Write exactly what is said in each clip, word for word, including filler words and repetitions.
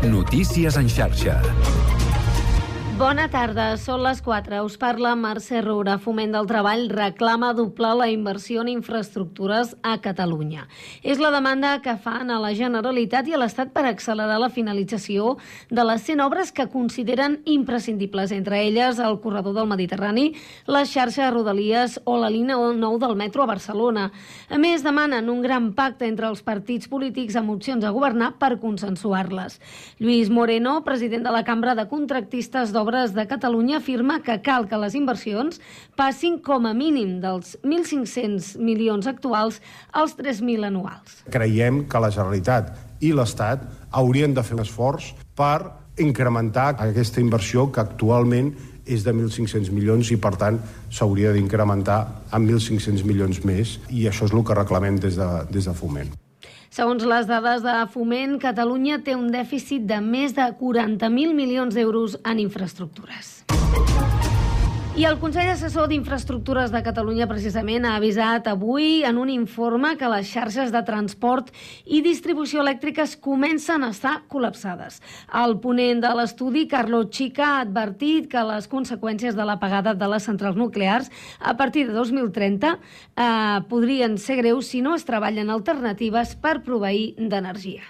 Notícies en xarxa. Bona tarda, són les quatre. Us parla Mercè Roura. Foment del Treball reclama doblar la inversió en infraestructures a Catalunya. És la demanda que fan a la Generalitat i a l'Estat per accelerar la finalització de les cent obres que consideren imprescindibles, entre elles el corredor del Mediterrani, la xarxa de Rodalies o la línia nou del metro a Barcelona. A més, demanen un gran pacte entre els partits polítics amb opcions a governar per consensuar-les. Lluís Moreno, president de la Cambra de Contractistes d'Obres de Catalunya, afirma que cal que les inversions passin com a mínim dels mil cinc-cents milions actuals als tres mil anuals. Creiem que la Generalitat i l'Estat haurien de fer un esforç per incrementar aquesta inversió que actualment és de mil cinc-cents milions i, per tant, s'hauria d'incrementar en mil cinc-cents milions més, i això és el que reclamem des de, des de Foment. Segons les dades de Foment, Catalunya té un dèficit de més de quaranta mil milions d'euros en infraestructures. I el Consell Assessor d'Infraestructures de Catalunya precisament ha avisat avui en un informe que les xarxes de transport i distribució elèctriques comencen a estar col·lapsades. El ponent de l'estudi, Carlos Chica, ha advertit que les conseqüències de l'apagada de les centrals nuclears a partir de dos mil trenta eh, podrien ser greus si no es treballen alternatives per proveir d'energia.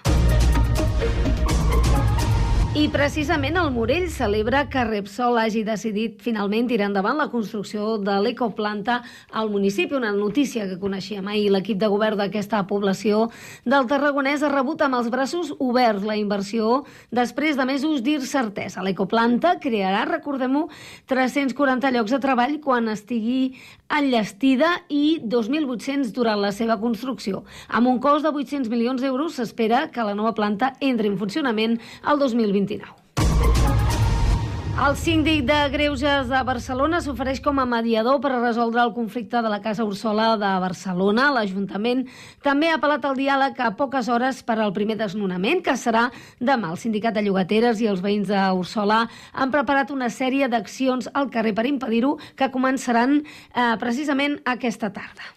I precisament el Morell celebra que Repsol hagi decidit finalment tirar endavant la construcció de l'ecoplanta al municipi, una notícia que coneixíem ahir. L'equip de govern d'aquesta població del Tarragonès ha rebut amb els braços oberts la inversió després de mesos d'incertesa. L'ecoplanta crearà, recordem-ho, tres-cents quaranta llocs de treball quan estigui enllestida i dos mil vuit-cents durant la seva construcció. Amb un cost de vuit-cents milions d'euros s'espera que la nova planta entri en funcionament el dos mil vint-i-nou. El síndic de Greuges de Barcelona s'ofereix com a mediador per a resoldre el conflicte de la Casa Úrsula de Barcelona. L'Ajuntament també ha apel·lat al diàleg a poques hores per al primer desnonament, que serà demà. El sindicat de llogateres i els veïns d'Úrsula han preparat una sèrie d'accions al carrer per impedir-ho, que començaran eh, precisament aquesta tarda.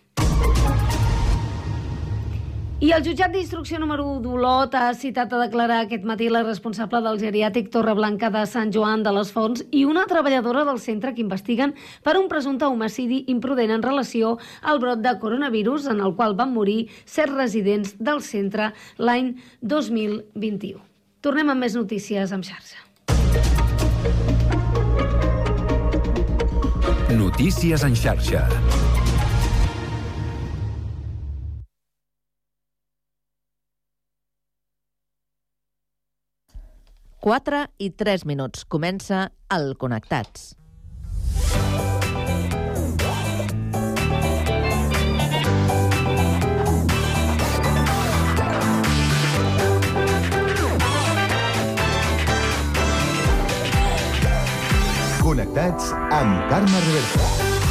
I el jutjat d'instrucció número u d'Olot ha citat a declarar aquest matí la responsable del geriàtric Torreblanca de Sant Joan de les Fonts i una treballadora del centre que investiguen per un presumpte homicidi imprudent en relació al brot de coronavirus en el qual van morir set residents del centre l'any dos mil vint-i-u. Tornem amb més notícies en xarxa. Notícies en xarxa. quatre i tres minuts. Comença el Connectats. Connectats amb Carme Reverte.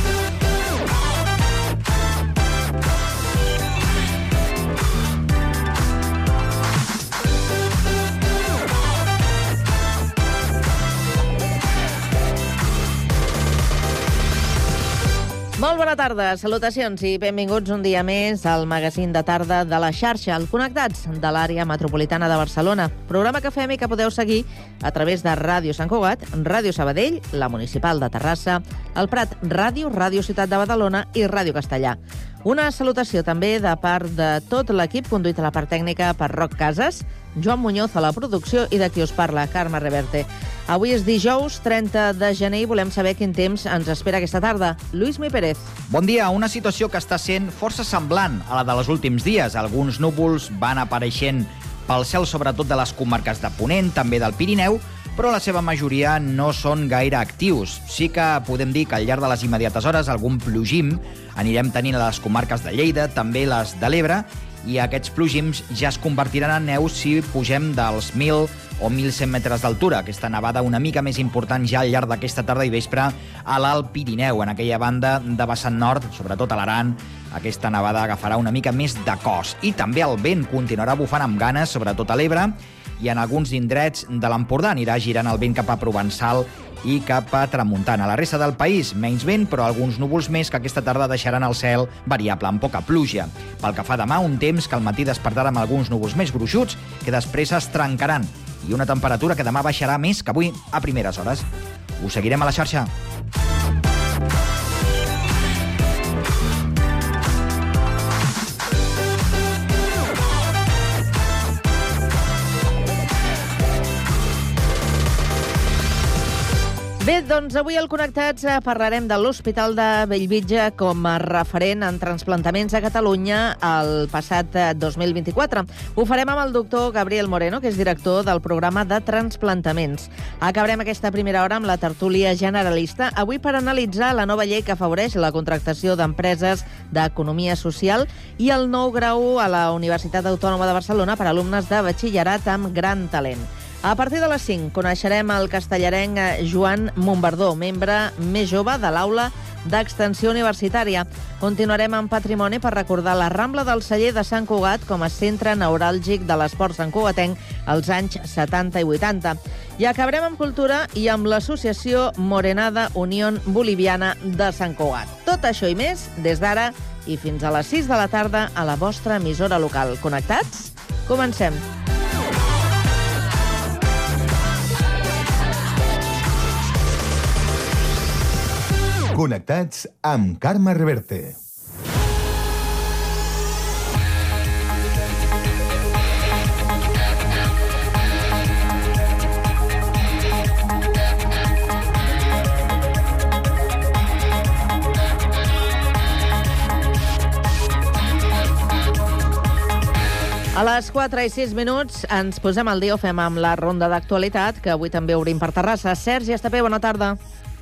Molt bona tarda, salutacions i benvinguts un dia més al magazín de tarda de la xarxa, el Connectats de l'àrea metropolitana de Barcelona. Programa que fem i que podeu seguir a través de Ràdio Sant Cugat, Ràdio Sabadell, la Municipal de Terrassa, el Prat Ràdio, Ràdio Ciutat de Badalona i Ràdio Castellà. Una salutació també de part de tot l'equip, conduït a la part tècnica per Roc Casas, Joan Muñoz a la producció i de qui us parla, Carme Reverte. Avui és dijous, trenta de gener, i volem saber quin temps ens espera aquesta tarda. Lluís Mi Pérez. Bon dia. Una situació que està sent força semblant a la de els últims dies. Alguns núvols van apareixent pel cel, sobretot de les comarques de Ponent, també del Pirineu, però la seva majoria no són gaire actius. Sí que podem dir que al llarg de les immediates hores algun plogim anirem tenint a les comarques de Lleida, també les de l'Ebre, i aquests plogims ja es convertiran en neu si pugem dels mil o mil cent metres d'altura. Aquesta nevada una mica més important ja al llarg d'aquesta tarda i vespre a l'Alt Pirineu, en aquella banda de vessant nord, sobretot a l'Aran. Aquesta nevada agafarà una mica més de cos. I també el vent continuarà bufant amb ganes, sobretot a l'Ebre, i en alguns indrets de l'Empordà anirà girant el vent cap a Provençal i cap a tramuntana. A la resta del país, menys vent, però alguns núvols més que aquesta tarda deixaran el cel variable, amb poca pluja. Pel que fa demà, un temps que al matí despertarà amb alguns núvols més gruixuts, que després es trencaran i una temperatura que demà baixarà més que avui a primeres hores. Us seguirem a la xarxa. Bé, doncs avui al Connectats parlarem de l'Hospital de Bellvitge com a referent en transplantaments a Catalunya el passat dos mil vint-i-quatre. Ho farem amb el doctor Gabriel Moreno, que és director del programa de transplantaments. Acabarem aquesta primera hora amb la tertúlia generalista, avui per analitzar la nova llei que afavoreix la contractació d'empreses d'economia social i el nou grau a la Universitat Autònoma de Barcelona per a alumnes de batxillerat amb gran talent. A partir de les cinc coneixerem el castellarenc Joan Montbardó, membre més jove de l'Aula d'Extensió Universitària. Continuarem amb patrimoni per recordar la Rambla del Celler de Sant Cugat com a centre neuràlgic de l'esport santcugatenc als anys setanta i vuitanta. I acabarem amb cultura i amb l'associació Morenada Unión Boliviana de Sant Cugat. Tot això i més des d'ara i fins a les sis de la tarda a la vostra emissora local. Connectats? Comencem. Connectats amb Carme Reverte. A les quatre i sis minuts ens posem al dia, ho fem amb la ronda d'actualitat, que avui també obrim per Terrassa. Sergi Estapé, bona tarda.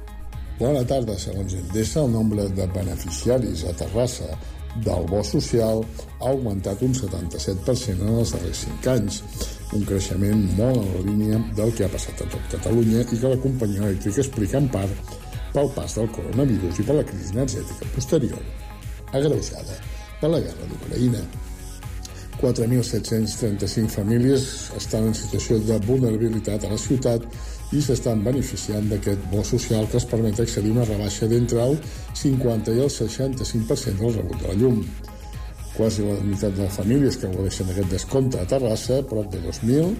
Bona tarda. Segons Endesa, el nombre de beneficiaris a Terrassa del bo social ha augmentat un setanta-set per cent en els darrers cinc anys, un creixement molt en la línia del que ha passat a tot Catalunya i que la companyia elèctrica explica en part pel pas del coronavirus i per la crisi energètica posterior, agreujada per la guerra d'Ucraïna. quatre mil set-cents trenta-cinc famílies estan en situació de vulnerabilitat a la ciutat i s'estan beneficiant d'aquest bo social que es permet accedir a una rebaixa d'entre el cinquanta i el seixanta-cinc per cent del rebut de la llum. Quasi la meitat de les famílies que gaudeixen d'aquest descompte a Terrassa, prop de dos mil,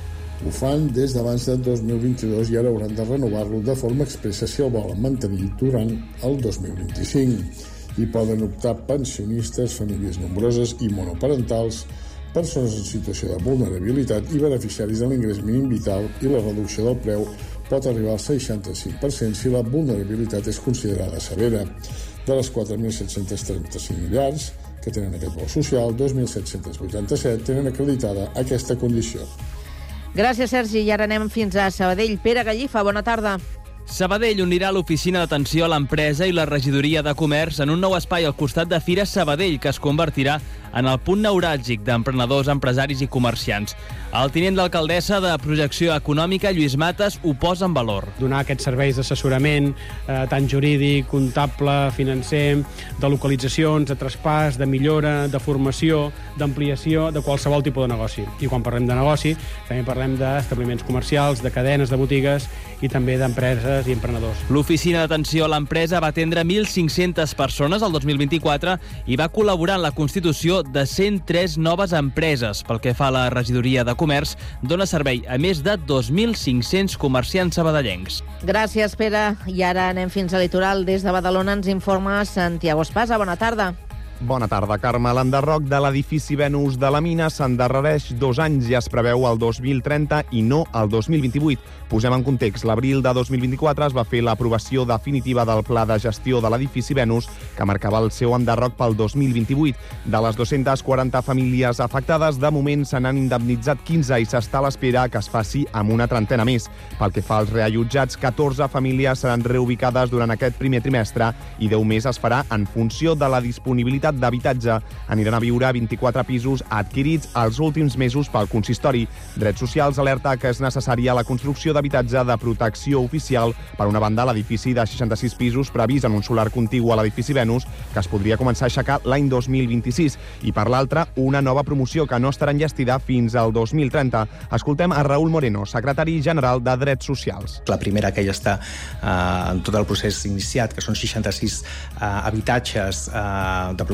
ho fan des d'abans del dos mil vint-i-dos i ara hauran de renovar-lo de forma expressa si el volen mantenir durant el dos mil vint-i-cinc. Hi poden optar pensionistes, famílies nombroses i monoparentals, persones en situació de vulnerabilitat i beneficiaris de l'ingrés mínim vital, i la reducció del preu pot arribar al seixanta-cinc per cent si la vulnerabilitat és considerada severa. De les quatre mil set-cents trenta-cinc llars que tenen aquest bo social, dos mil set-cents vuitanta-set tenen acreditada aquesta condició. Gràcies, Sergi. I ara anem fins a Sabadell. Pere Gallifa, bona tarda. Sabadell unirà l'oficina d'atenció a l'empresa i la regidoria de comerç en un nou espai al costat de Fira Sabadell, que es convertirà en el punt neuràlgic d'emprenedors, empresaris i comerciants. El tinent d'alcaldessa de Projecció Econòmica, Lluís Mates, ho posa en valor. Donar aquests serveis d'assessorament, eh, tant jurídic, comptable, financer, de localitzacions, de traspàs, de millora, de formació, d'ampliació, de qualsevol tipus de negoci. I quan parlem de negoci, també parlem d'establiments comercials, de cadenes de botigues i també d'empreses i emprenedors. L'oficina d'atenció a l'empresa va atendre mil cinc-centes persones el dos mil vint-i-quatre i va col·laborar en la constitució de cent tres noves empreses. Pel que fa a la regidoria de comerç, dona servei a més de dos mil cinc-cents comerciants sabadellencs. Gràcies, Pere. I ara anem fins al litoral. Des de Badalona ens informa Santiago Espasa. Bona tarda. Bona tarda, Carme. L'enderroc de l'edifici Venus de la Mina s'endarrereix dos anys i es preveu el dos mil trenta i no el dos mil vint-i-vuit. Posem en context, l'abril de dos mil vint-i-quatre es va fer l'aprovació definitiva del pla de gestió de l'edifici Venus, que marcava el seu enderroc pel dos mil vint-i-vuit. De les dues-centes quaranta famílies afectades, de moment se n'han indemnitzat quinze i s'està a l'espera que es faci amb una trentena més. Pel que fa als reallotjats, catorze famílies seran reubicades durant aquest primer trimestre i deu més es farà en funció de la disponibilitat d'habitatge. Aniran a viure vint-i-quatre pisos adquirits els últims mesos pel consistori. Drets Socials alerta que és necessària la construcció d'habitatge de protecció oficial. Per una banda, l'edifici de seixanta-sis pisos previst en un solar contigu a l'edifici Venus, que es podria començar a aixecar l'any dos mil vint-i-sis. I per l'altra, una nova promoció que no estarà enllestida fins al dos mil trenta. Escoltem a Raúl Moreno, secretari general de Drets Socials. La primera, que ja està eh, en tot el procés iniciat, que són seixanta-sis eh, habitatges eh, de protecció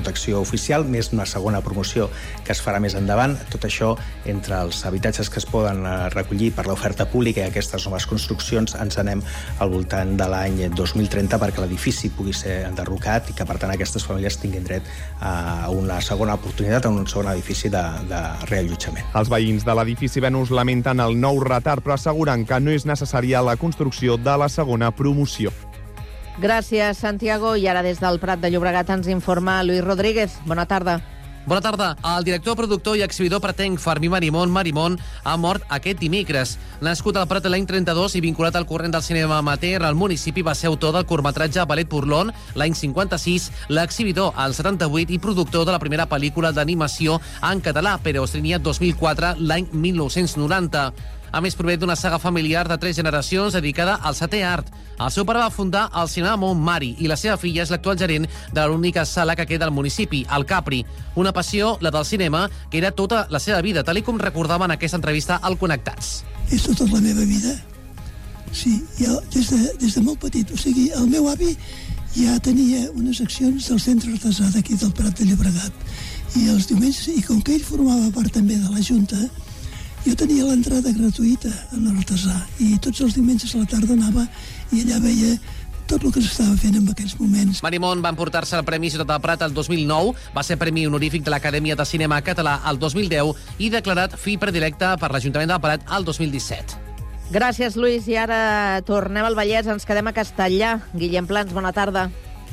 protecció oficial, més una segona promoció que es farà més endavant. Tot això, entre els habitatges que es poden recollir per l'oferta pública i aquestes noves construccions, ens anem al voltant de l'any dos mil trenta perquè l'edifici pugui ser enderrocat i que, per tant, aquestes famílies tinguin dret a una segona oportunitat, a un segon edifici de, de reallotjament. Els veïns de l'edifici Venus lamenten el nou retard, però asseguren que no és necessària la construcció de la segona promoció. Gràcies, Santiago. I ara des del Prat de Llobregat ens informa Lluís Rodríguez. Bona tarda. Bona tarda. El director, productor i exhibidor pretenc Fermí Marimón Marimón ha mort aquest dimecres. Nascut al Prat l'any trenta-dos i vinculat al corrent del cinema amateur, al municipi va ser autor del curtmetratge Ballet Bourlon l'any cinquanta-sis, l'exhibidor al setanta-vuit i productor de la primera pel·lícula d'animació en català, però Estrenia dos mil quatre, l'any mil nou-cents noranta. A més, prové d'una saga familiar de tres generacions dedicada al setè art. El seu pare va fundar el cinema Montmari i la seva filla és l'actual gerent de l'única sala que queda al municipi, el Capri. Una passió, la del cinema, que era tota la seva vida, tal com recordava en aquesta entrevista al Connectats. És tota la meva vida. Sí, jo des de, des de molt petit. O sigui, el meu avi ja tenia unes accions del centre artesà d'aquí del Prat de Llobregat. I els diumenges, i com que ell formava part també de la Junta, jo tenia l'entrada gratuïta en l'artesà i tots els diumenges a la tarda anava i allà veia tot el que s'estava fent en aquells moments. Marimón va emportar-se el Premi Ciutat del Prat el dos mil nou, va ser Premi Honorífic de l'Acadèmia de Cinema Català el dos mil deu i declarat fill predilecte per l'Ajuntament del Prat el dos mil disset. Gràcies, Lluís. I ara tornem al Vallès, ens quedem a Castellà. Guillem Plans, bona tarda.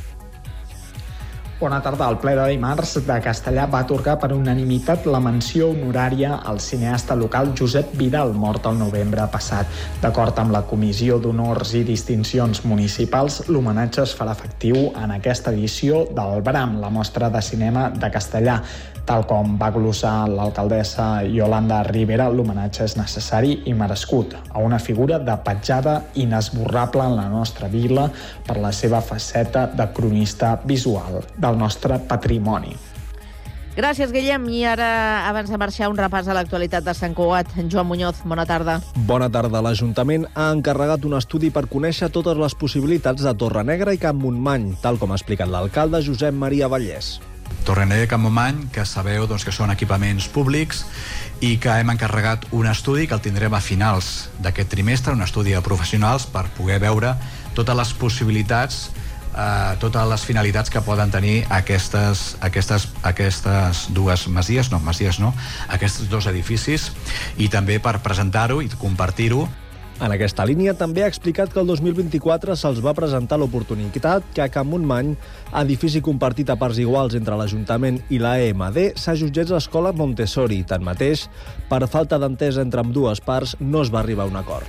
Bona tarda. El ple de dimarts de Castellà va atorgar per unanimitat la menció honorària al cineasta local Josep Vidal, mort el novembre passat. D'acord amb la Comissió d'Honors i Distincions Municipals, l'homenatge es farà efectiu en aquesta edició del Bram, la mostra de cinema de Castellà. Tal com va glossar l'alcaldessa Yolanda Rivera, l'homenatge és necessari i merescut a una figura de petjada inesborrable en la nostra vila per la seva faceta de cronista visual del nostre patrimoni. Gràcies, Guillem. I ara, abans de marxar, un repàs a l'actualitat de Sant Cugat. Joan Muñoz, bona tarda. Bona tarda. L'Ajuntament ha encarregat un estudi per conèixer totes les possibilitats de Torrenegra i Can Montmany, tal com ha explicat l'alcalde Josep Maria Vallès. Torrenegra i Can Montmany, que sabeu doncs, que són equipaments públics i que hem encarregat un estudi que el tindrem a finals d'aquest trimestre, un estudi de professionals per poder veure totes les possibilitats, eh, totes les finalitats que poden tenir aquestes, aquestes, aquestes dues masies, no, masies no, aquests dos edificis, i també per presentar-ho i compartir-ho. En aquesta línia també ha explicat que el dos mil vint-i-quatre se'ls va presentar l'oportunitat que a Can Montmany, edifici compartit a parts iguals entre l'Ajuntament i la E M D, s'ajutgés l'escola Montessori. Tanmateix, per falta d'entesa entre ambdues parts, no es va arribar a un acord.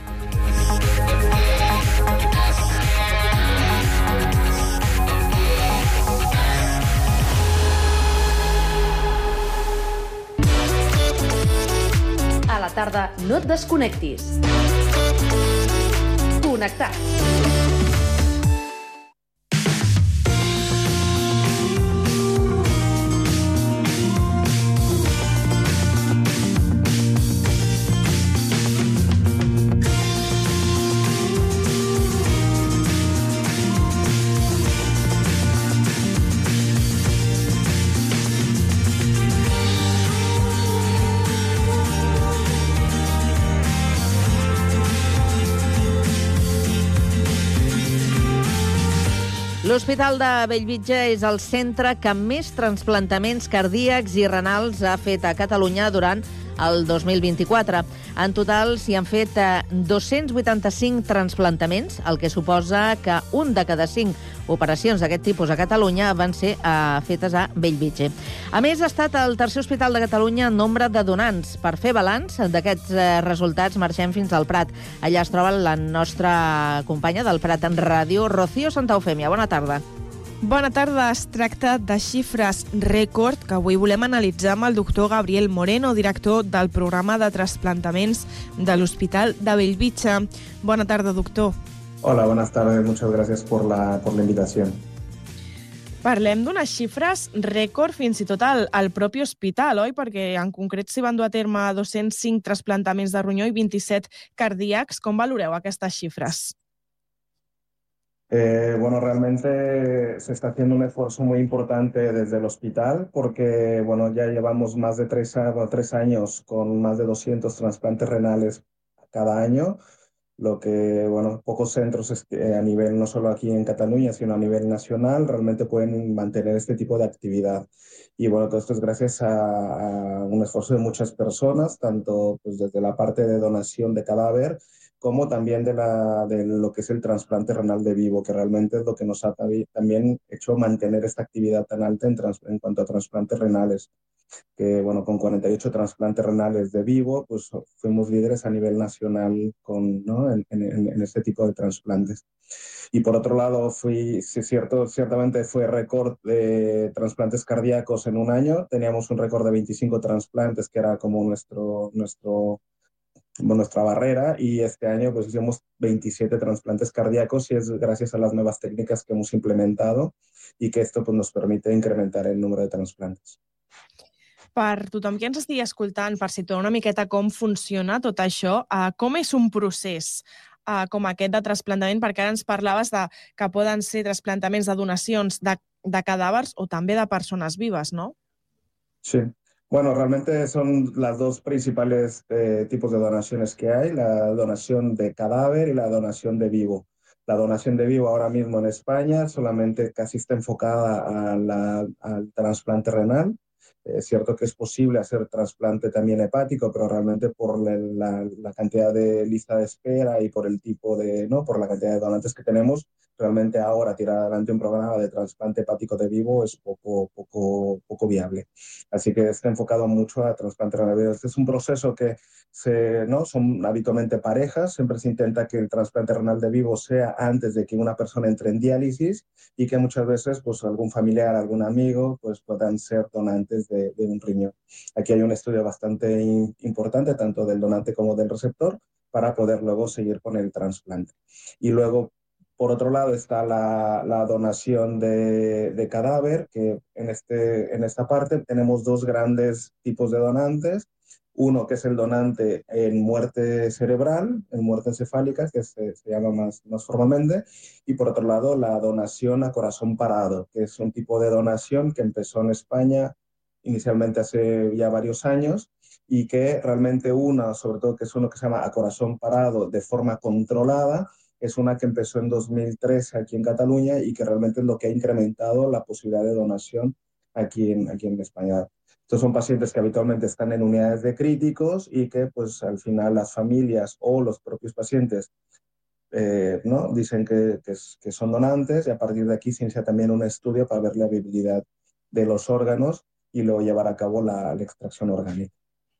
A la tarda no et desconnectis. Connectats. L'Hospital de Bellvitge és el centre que més transplantaments cardíacs i renals ha fet a Catalunya durant el dos mil vint-i-quatre. En total s'hi han fet dos-cents vuitanta-cinc transplantaments, el que suposa que un de cada cinc operacions d'aquest tipus a Catalunya van ser eh, fetes a Bellvitge. A més, ha estat el tercer hospital de Catalunya en nombre de donants. Per fer balanç d'aquests eh, resultats, marxem fins al Prat. Allà es troba la nostra companya del Prat en Ràdio, Rocío Santa Eufèmia. Bona tarda. Bona tarda. Es tracta de xifres rècord que avui volem analitzar amb el doctor Gabriel Moreno, director del programa de trasplantaments de l'Hospital de Bellvitge. Bona tarda, doctor. Hola, buenas tardes. Muchas gracias por la, por la invitación. Parlem d'unes xifres rècord fins i tot al, al propi hospital, oi? Perquè en concret s'hi van dur a terme dos-cents cinc trasplantaments de ronyó i vint-i-set cardíacs. Com valoreu aquestes xifres? Eh, bueno, realmente se está haciendo un esfuerzo muy importante desde el hospital porque, bueno, ya llevamos más de tres, a- tres años con más de doscientos trasplantes renales cada año, lo que, bueno, pocos centros es que a nivel, no solo aquí en Cataluña, sino a nivel nacional, realmente pueden mantener este tipo de actividad. Y bueno, todo esto es gracias a, a un esfuerzo de muchas personas, tanto pues, desde la parte de donación de cadáver, como también de, la, de lo que es el trasplante renal de vivo, que realmente es lo que nos ha tabi- también hecho mantener esta actividad tan alta en, trans- en cuanto a trasplantes renales, que bueno, con cuarenta y ocho trasplantes renales de vivo, pues fuimos líderes a nivel nacional con, ¿no? en, en, en este tipo de trasplantes. Y por otro lado, fui, sí, cierto, ciertamente fue récord de trasplantes cardíacos en un año. Teníamos un récord de veinticinco trasplantes, que era como nuestro, nuestro como nuestra barrera, y este año pues hicimos veintisiete trasplantes cardíacos y es gracias a las nuevas técnicas que hemos implementado y que esto pues, nos permite incrementar el número de trasplantes. Per tothom que ens estigui escoltant, per situar una miqueta com funciona tot això, uh, com és un procés uh, com aquest de trasplantament? Perquè ara ens parlaves de que poden ser trasplantaments de donacions de, de cadàvers o també de persones vives, no? Sí. Bueno, realmente son las dos principales eh, tipos de donaciones que hay, la donación de cadáver y la donación de vivo. La donación de vivo ahora mismo en España solamente casi está enfocada a la, al trasplante renal. Es cierto que es posible hacer trasplante también hepático, pero realmente por la, la, la cantidad de lista de espera y por el tipo de, ¿no? por la cantidad de donantes que tenemos, realmente ahora tirar adelante un programa de trasplante hepático de vivo es poco, poco, poco viable. Así que está enfocado mucho a trasplante renal. Este es un proceso que se, ¿no? son habitualmente parejas, siempre se intenta que el trasplante renal de vivo sea antes de que una persona entre en diálisis y que muchas veces pues, algún familiar, algún amigo pues, puedan ser donantes de, de un riñón. Aquí hay un estudio bastante in, importante, tanto del donante como del receptor, para poder luego seguir con el trasplante. Y luego, por otro lado, está la, la donación de, de cadáver, que en, este, en esta parte tenemos dos grandes tipos de donantes. Uno que es el donante en muerte cerebral, en muerte encefálica, que se, se llama más, más formalmente, y por otro lado la donación a corazón parado, que es un tipo de donación que empezó en España inicialmente hace ya varios años y que realmente una, sobre todo que es uno que se llama a corazón parado de forma controlada, es una que empezó en dos mil tres aquí en Cataluña y que realmente es lo que ha incrementado la posibilidad de donación aquí en, aquí en España. Estos son pacientes que habitualmente están en unidades de críticos y que pues al final las familias o los propios pacientes eh, ¿no? dicen que, que, que son donantes y a partir de aquí se inicia también un estudio para ver la viabilidad de los órganos y luego llevar a cabo la, la extracción orgánica.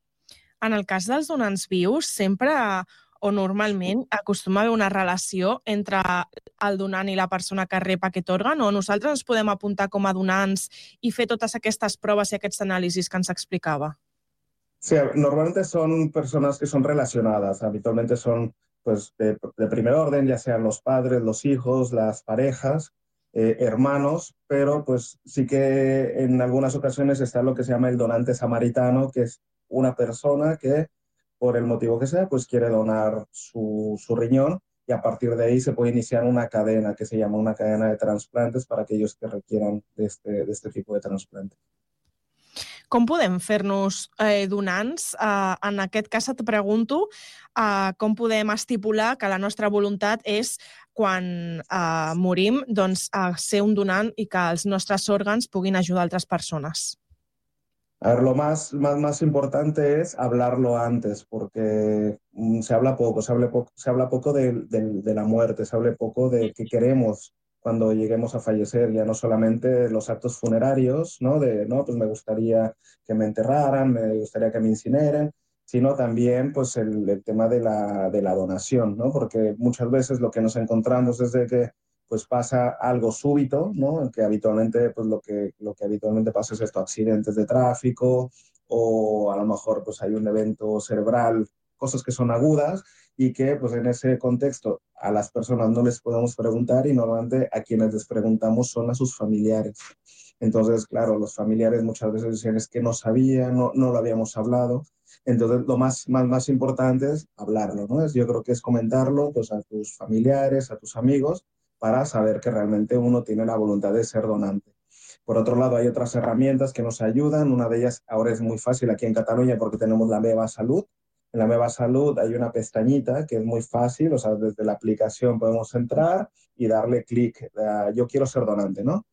En el cas dels donants vius, sempre o normalment acostuma a haver una relació entre el donant i la persona que rep aquest òrgan, o nosaltres ens podem apuntar com a donants i fer totes aquestes proves i aquests anàlisis que ens explicava? Sí, normalmente son personas que son relacionadas, habitualmente son pues, de, de primer orden, ya sean los padres, los hijos, las parejas, eh, hermanos, pero pues sí que en algunas ocasiones está lo que se llama el donante samaritano, que es una persona que por el motivo que sea, pues quiere donar su, su riñón y a partir de ahí se puede iniciar una cadena que se llama una cadena de trasplantes para aquellos que requieran de este, de este tipo de trasplante. Com podem fer-nos eh, donants? Eh, en aquest cas et pregunto eh, com podem estipular que la nostra voluntat és, quan eh, morim, doncs, eh, ser un donant i que els nostres òrgans puguin ajudar altres persones. A ver, lo más, más, más importante es hablarlo antes, porque mm, se habla poco, se habla poco, se habla poco de, de, de la muerte, se habla poco de qué queremos cuando lleguemos a fallecer, ya no solamente los actos funerarios, ¿no? De, no, pues me gustaría que me enterraran, me gustaría que me incineren, sino también pues el, el tema de la, de la donación, ¿no? Porque muchas veces lo que nos encontramos es de que pues pasa algo súbito, ¿no? Que habitualmente, pues lo que, lo que habitualmente pasa es esto, accidentes de tráfico o a lo mejor pues hay un evento cerebral, cosas que son agudas y que pues en ese contexto a las personas no les podemos preguntar y normalmente a quienes les preguntamos son a sus familiares. Entonces, claro, los familiares muchas veces dicen es que no sabían, no, no lo habíamos hablado. Entonces, lo más, más, más importante es hablarlo, ¿no? Es, yo creo que es comentarlo pues, a tus familiares, a tus amigos, para saber que realmente uno tiene la voluntad de ser donante. Por otro lado, hay otras herramientas que nos ayudan. Una de ellas ahora es muy fácil aquí en Cataluña porque tenemos la Meva Salut. En la Meva Salut hay una pestañita que es muy fácil, o sea, desde la aplicación podemos entrar y darle clic, uh, yo quiero ser donante, ¿no?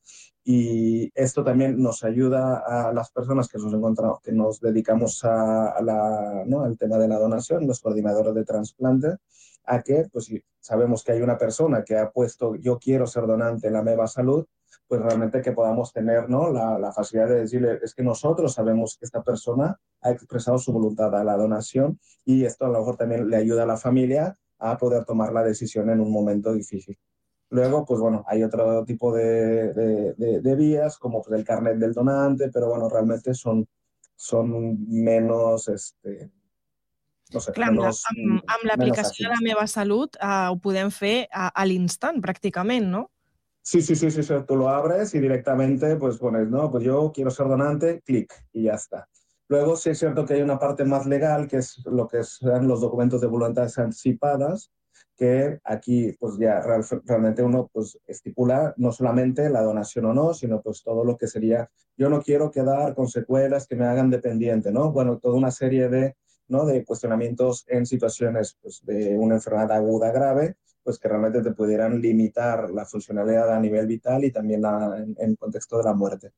Y esto también nos ayuda a las personas que nos encontramos, que nos dedicamos a, a la, ¿no? al tema de la donación, los coordinadores de trasplante, a que, pues si sabemos que hay una persona que ha puesto yo quiero ser donante en la Meva Salut, pues realmente que podamos tener, ¿no? la, la facilidad de decirle, es que nosotros sabemos que esta persona ha expresado su voluntad a la donación y esto a lo mejor también le ayuda a la familia a poder tomar la decisión en un momento difícil. Luego, pues bueno, hay otro tipo de, de, de, de vías, como pues, el carnet del donante, pero bueno, realmente son, son menos... Este, no sé, Clar, menos, amb, amb l'aplicació de la Meva Salut uh, ho podem fer a, a l'instant, pràcticament, no? Sí, sí, sí, sí, sí, tú lo abres y directamente pues pones, no, pues yo quiero ser donante, clic y ya está. Luego sí es cierto que hay una parte más legal, que es lo que son los documentos de voluntades anticipadas, que aquí pues ya real, realmente uno pues estipula no solamente la donación o no, sino pues todo lo que sería, yo no quiero quedar con secuelas que me hagan dependiente, ¿no? Bueno, toda una serie de, ¿no? de cuestionamientos en situaciones pues, de una enfermedad aguda grave, pues que realmente te pudieran limitar la funcionalidad a nivel vital i també la, en, en contexto de la muerte.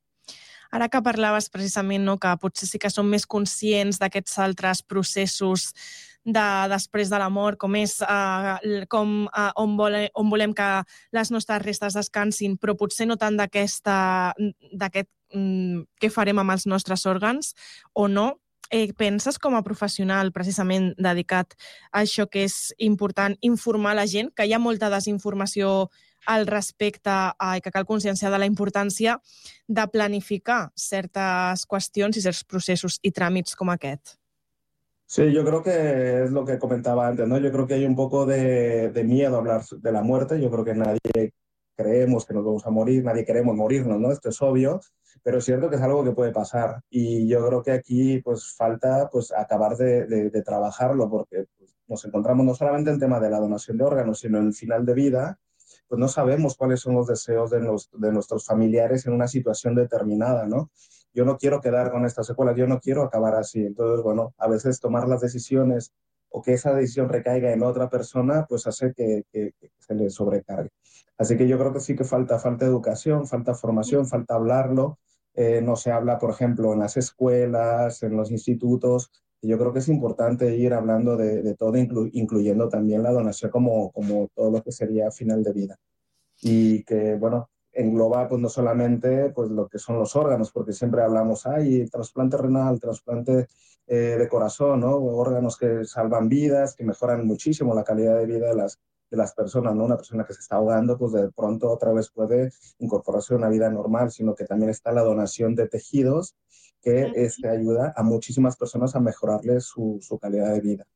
Ara que parlaves precisament no, que potser sí que som més conscients d'aquests altres processos de després de la mort, com és uh, com, uh, on, vole, on volem que les nostres restes descansin, però potser no tant d'aquesta d'aquest um, què farem amb els nostres òrgans o no. Eh, penses com a professional precisament dedicat a això que és important informar la gent, que hi ha molta desinformació al respecte i que cal conscienciar de la importància de planificar certes qüestions i certs processos i tràmits com aquest? Sí, yo creo que es lo que comentaba antes, ¿no? Yo creo que hay un poco de, de miedo a hablar de la muerte. Yo creo que nadie creemos que nos vamos a morir, nadie queremos morirnos, ¿no? Esto es obvio, pero es cierto que es algo que puede pasar y yo creo que aquí pues falta pues acabar de, de, de trabajarlo porque pues, nos encontramos no solamente en tema de la donación de órganos, sino en el final de vida, pues no sabemos cuáles son los deseos de, los, de nuestros familiares en una situación determinada, ¿no? Yo no quiero quedar con estas secuelas, yo no quiero acabar así. Entonces, bueno, a veces tomar las decisiones o que esa decisión recaiga en otra persona, pues hace que, que, que se le sobrecargue. Así que yo creo que sí que falta, falta educación, falta formación, falta hablarlo. Eh, no se habla, por ejemplo, en las escuelas, en los institutos. Y yo creo que es importante ir hablando de, de todo, inclu, incluyendo también la donación como, como todo lo que sería final de vida. Y que, bueno, engloba pues no solamente pues lo que son los órganos, porque siempre hablamos, ay, trasplante renal, trasplante eh, de corazón, ¿no? Órganos que salvan vidas, que mejoran muchísimo la calidad de vida de las, de las personas, ¿no? Una persona que se está ahogando, pues de pronto otra vez puede incorporarse a una vida normal, sino que también está la donación de tejidos, que este, ayuda a muchísimas personas a mejorarles su, su calidad de vida.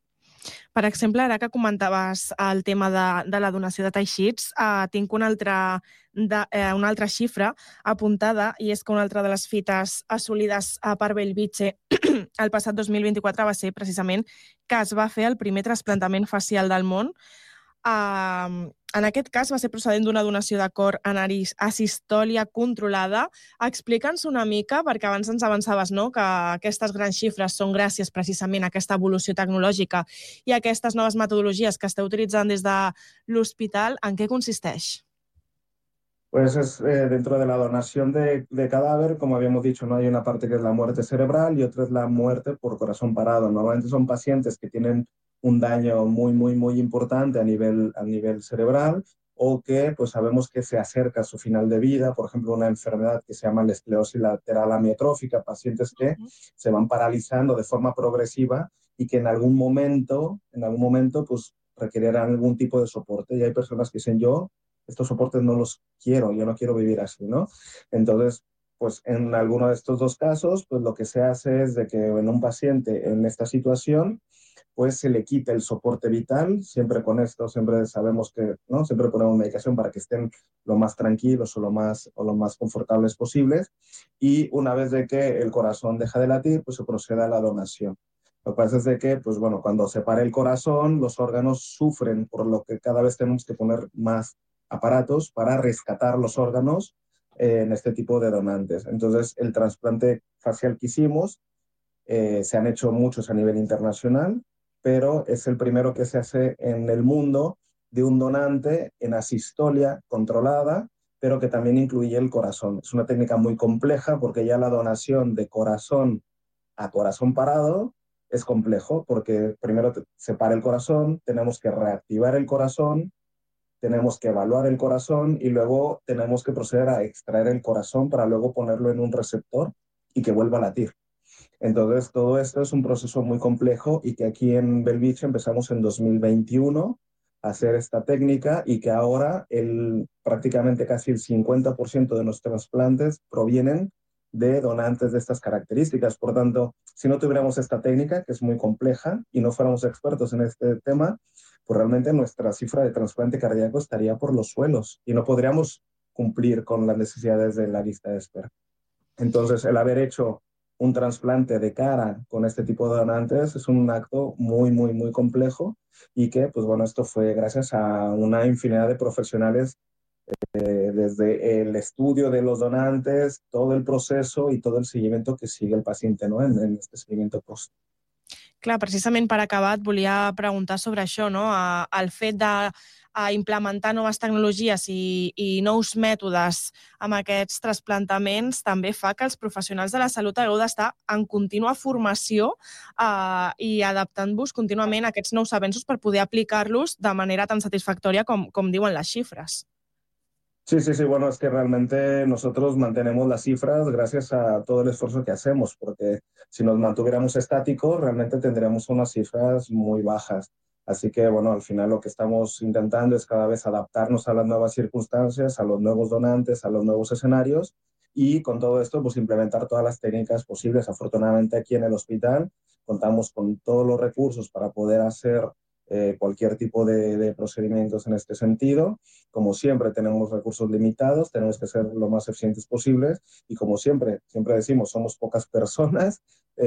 Per exemple, ara que comentaves el tema de, de la donació de teixits, eh, tinc una altra, de, eh, una altra xifra apuntada, i és que una altra de les fites assolides per Bellvitge el passat dos mil vint-i-quatre va ser precisament que es va fer el primer trasplantament facial del món. Uh, en aquest cas va ser procedent d'una donació de cor en asistòlia controlada. Explica'ns una mica, perquè abans ens avançaves, no?, que aquestes grans xifres són gràcies precisament a aquesta evolució tecnològica i a aquestes noves metodologies que esteu utilitzant des de l'hospital. En què consisteix? Pues es eh, dentro de la donación de, de cadáver, como habíamos dicho, no hay una parte que es la muerte cerebral y otra es la muerte por corazón parado. Normalmente son pacientes que tienen un daño muy, muy, muy importante a nivel, a nivel cerebral o que pues sabemos que se acerca a su final de vida, por ejemplo, una enfermedad que se llama la esclerosis lateral amiotrófica, pacientes que uh-huh. se van paralizando de forma progresiva y que en algún momento, en algún momento pues requerirán algún tipo de soporte. Y hay personas que dicen, yo estos soportes no los quiero, yo no quiero vivir así, ¿no? Entonces, pues en alguno de estos dos casos, pues lo que se hace es de que en un paciente en esta situación, pues se le quita el soporte vital. Siempre con esto, siempre sabemos que, ¿no? Siempre ponemos medicación para que estén lo más tranquilos o lo más, o lo más confortables posibles. Y una vez de que el corazón deja de latir, pues se procede a la donación. Lo que pasa es de que, pues bueno, cuando se para el corazón, los órganos sufren, por lo que cada vez tenemos que poner más aparatos para rescatar los órganos eh, en este tipo de donantes. Entonces, el trasplante facial que hicimos, eh, se han hecho muchos a nivel internacional, pero es el primero que se hace en el mundo de un donante en asistolia controlada, pero que también incluye el corazón. Es una técnica muy compleja porque ya la donación de corazón a corazón parado es complejo, porque primero se para el corazón, tenemos que reactivar el corazón, tenemos que evaluar el corazón y luego tenemos que proceder a extraer el corazón para luego ponerlo en un receptor y que vuelva a latir. Entonces, todo esto es un proceso muy complejo y que aquí en Bellvitge empezamos en dos mil veintiuno a hacer esta técnica y que ahora el, prácticamente casi el cincuenta por ciento de nuestros trasplantes provienen de donantes de estas características. Por tanto, si no tuviéramos esta técnica, que es muy compleja, y no fuéramos expertos en este tema, pues realmente nuestra cifra de trasplante cardíaco estaría por los suelos y no podríamos cumplir con las necesidades de la lista de espera. Entonces, el haber hecho un trasplante de cara con este tipo de donantes es un acto muy, muy, muy complejo y que, pues bueno, esto fue gracias a una infinidad de profesionales eh, desde el estudio de los donantes, todo el proceso y todo el seguimiento que sigue el paciente, ¿no? en, en este seguimiento post. Clar, precisament per acabar et volia preguntar sobre això, no? El fet de a implementar noves tecnologies i, i nous mètodes amb aquests trasplantaments també fa que els professionals de la salut hagueu d'estar en contínua formació eh, i adaptant-vos contínuament a aquests nous avenços per poder aplicar-los de manera tan satisfactòria com, com diuen les xifres. Sí, sí, sí, bueno, es que realmente nosotros mantenemos las cifras gracias a todo el esfuerzo que hacemos, porque si nos mantuviéramos estáticos, realmente tendríamos unas cifras muy bajas. Así que, bueno, al final lo que estamos intentando es cada vez adaptarnos a las nuevas circunstancias, a los nuevos donantes, a los nuevos escenarios y con todo esto, pues implementar todas las técnicas posibles. Afortunadamente aquí en el hospital contamos con todos los recursos para poder hacer eh, cualquier tipo de, de procedimientos en este sentido. Como siempre, tenemos recursos limitados, tenemos que ser lo más eficientes posibles y como siempre, siempre decimos, somos pocas personas.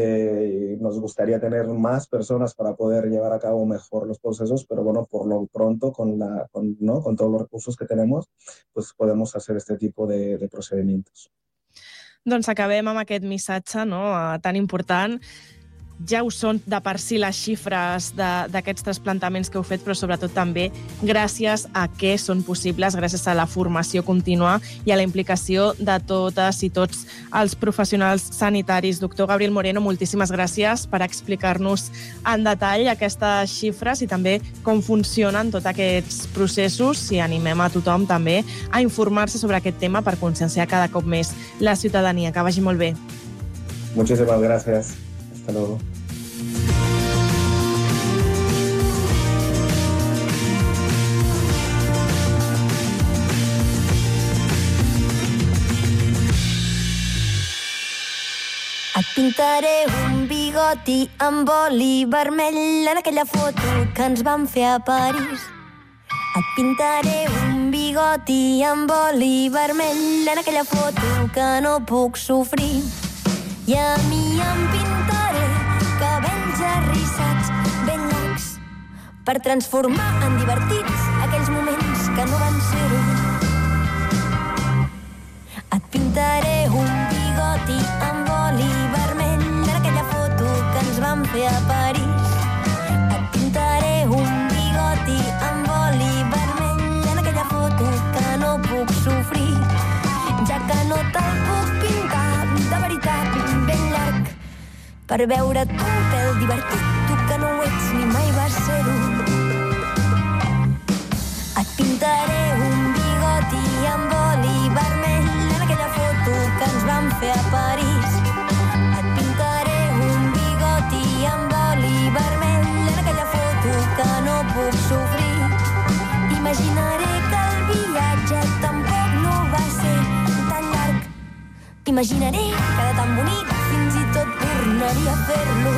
Eh, nos gustaría tener más personas para poder llevar a cabo mejor los procesos, pero bueno, por lo pronto, con, la, con, ¿no? con todos los recursos que tenemos, pues podemos hacer este tipo de, de procedimientos. Doncs acabem amb aquest missatge, no?, tan important. Ja ho són de per si les xifres d'aquests trasplantaments que heu fet, però sobretot també gràcies a què són possibles, gràcies a la formació contínua i a la implicació de totes i tots els professionals sanitaris. Doctor Gabriel Moreno, moltíssimes gràcies per explicar-nos en detall aquestes xifres i també com funcionen tots aquests processos i animem a tothom també a informar-se sobre aquest tema per conscienciar cada cop més la ciutadania. Que vagi molt bé. Muchísimas gracias. Hasta luego. Et pintaré un bigoti amb oli vermell en aquella foto que ens vam fer a París. Et pintaré un bigoti amb oli vermell en aquella foto que no puc sofrir. I a mi em pintaré cabells arrissats ben llargs per transformar en divertits aquells moments que no van ser-ho. Et pintaré un bigoti amb oli vermell en aquella foto que ens vam fer a París. Et pintaré un bigoti amb oli vermell en aquella foto que no puc sofrir, ja que no te'l puc pintar de veritat ben llarg per veure't un pèl divertit, tu que no ho ets ni mai vas ser-ho. Et pintaré un bigoti amb oli vermell en aquella foto que ens vam fer a París. Et pintaré un bigoti amb oli vermell en aquella foto que no puc sofrir. Imaginaré que el viatge tampoc no va ser tan llarg. Imaginaré que de tan bonic fins i tot tornaria a fer-lo.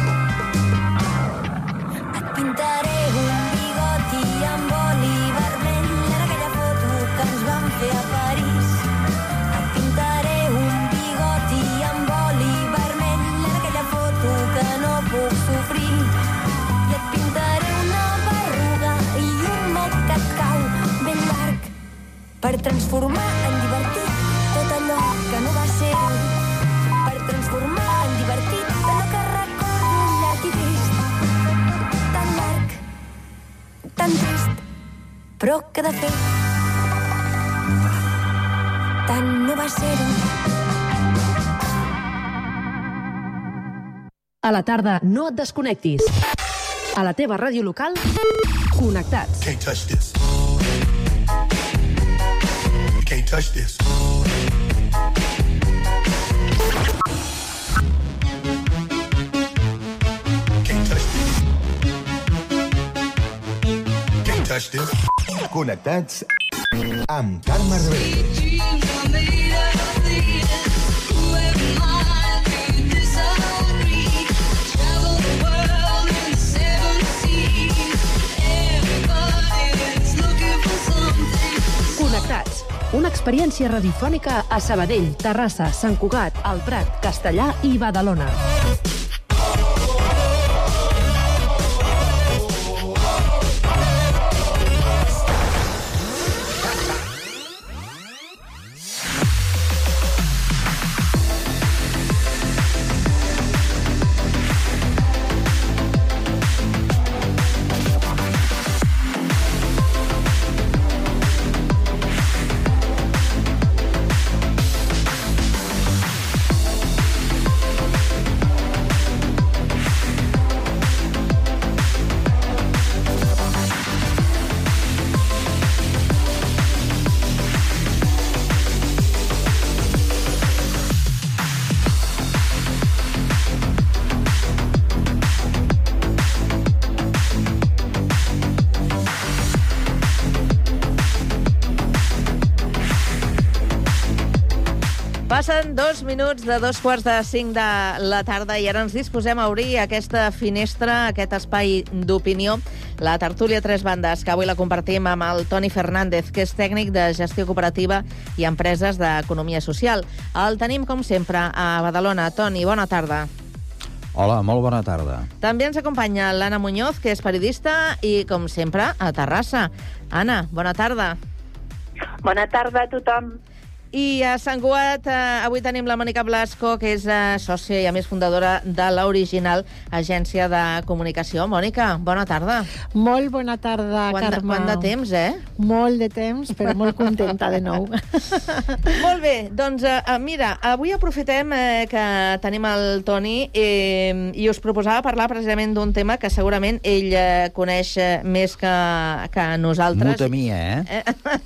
Et pintaré un bigoti amb oli vermell en aquella foto que ens vam fer a París. Et pintaré un bigoti amb oli vermell en aquella foto que no puc sofrir. I et pintaré una berruga i un moc que et cau ben llarg per transformar en divertit tot allò que no va ser, per transformar en divertit allò que recordo llarg i trist, tan llarg, tan trist, però que de fet tant no va ser-ho. A la tarda no et desconnectis. A la teva ràdio local, connectats. Can't touch this. You can't touch this. Can't touch this. Can't touch this. Connectats amb Carme Reverte. Connectats. Una experiència radiofònica a Sabadell, Terrassa, Sant Cugat, El Prat, Castellar i Badalona. Passen dos minuts de dos quarts de cinc de la tarda i ara ens disposem a obrir aquesta finestra, aquest espai d'opinió, la tertúlia Tres Bandes, que avui la compartim amb el Toni Fernández, que és tècnic de gestió cooperativa i empreses d'economia social. El tenim, com sempre, a Badalona. Toni, bona tarda. Hola, molt bona tarda. També ens acompanya l'Anna Muñoz, que és periodista i, com sempre, a Terrassa. Anna, bona tarda. Bona tarda a tothom. I a Sant Cugat eh, avui tenim la Mònica Blasco, que és eh, sòcia i a més fundadora de l'Original, agència de comunicació. Mònica, bona tarda. Molt bona tarda, quant Carme. De, quant de temps, eh? Molt de temps, però molt contenta de nou. Molt bé, doncs eh, mira, avui aprofitem eh, que tenim el Toni eh, i us proposava parlar precisament d'un tema que segurament ell eh, coneix eh, més que, que nosaltres. Muta mia, eh?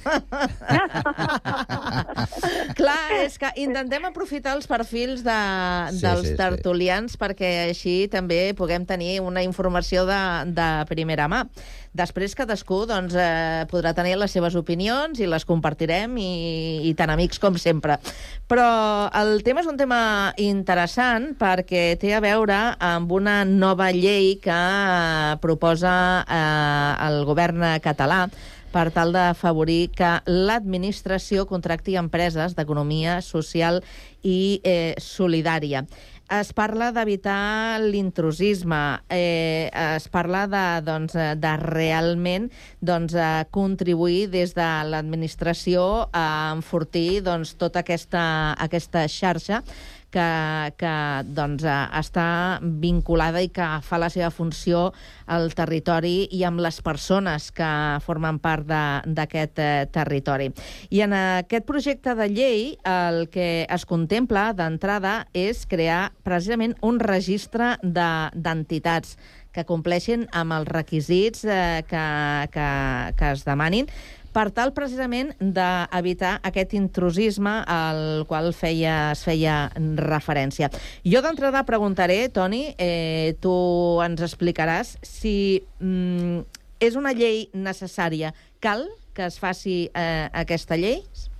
Clar, és que intentem aprofitar els perfils de, Sí, dels sí, sí. tertulians perquè així també puguem tenir una informació de, de primera mà. Després cadascú doncs, eh, podrà tenir les seves opinions i les compartirem i, i tan amics com sempre. Però el tema és un tema interessant perquè té a veure amb una nova llei que eh, proposa eh, el govern català per tal d'afavorir que l'administració contracti empreses d'economia social i eh, solidària. Es parla d'evitar l'intrusisme, eh, es parla de, doncs, de realment doncs, contribuir des de l'administració a enfortir doncs, tota aquesta, aquesta xarxa que, que doncs, està vinculada i que fa la seva funció al territori i amb les persones que formen part d'aquest territori. I en aquest projecte de llei el que es contempla d'entrada és crear precisament un registre d'entitats que compleixin amb els requisits eh, que, que, que es demanin per tal precisament d'evitar aquest intrusisme al qual feia, es feia referència. Jo d'entrada preguntaré, Toni, eh, tu ens explicaràs si mm, és una llei necessària. Cal que es faci eh, aquesta llei?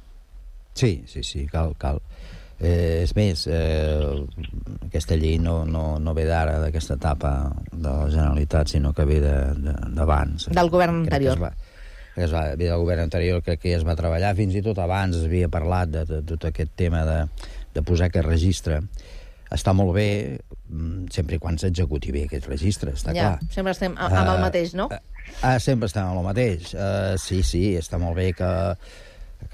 Sí, sí, sí, cal, cal. Eh, és més, eh, aquesta llei no, no, no ve d'ara, d'aquesta etapa de la Generalitat, sinó que ve d'abans. Del govern anterior. Va, es va, ve del govern anterior, crec que ja es va treballar, fins i tot abans es havia parlat de, de, de tot aquest tema de, de posar aquest registre. Està molt bé, sempre i quan s'executi bé aquest registre, està ja, clar. Sempre estem amb el mateix, no? Ah, sempre estem amb el mateix. Uh, sí, sí, està molt bé que,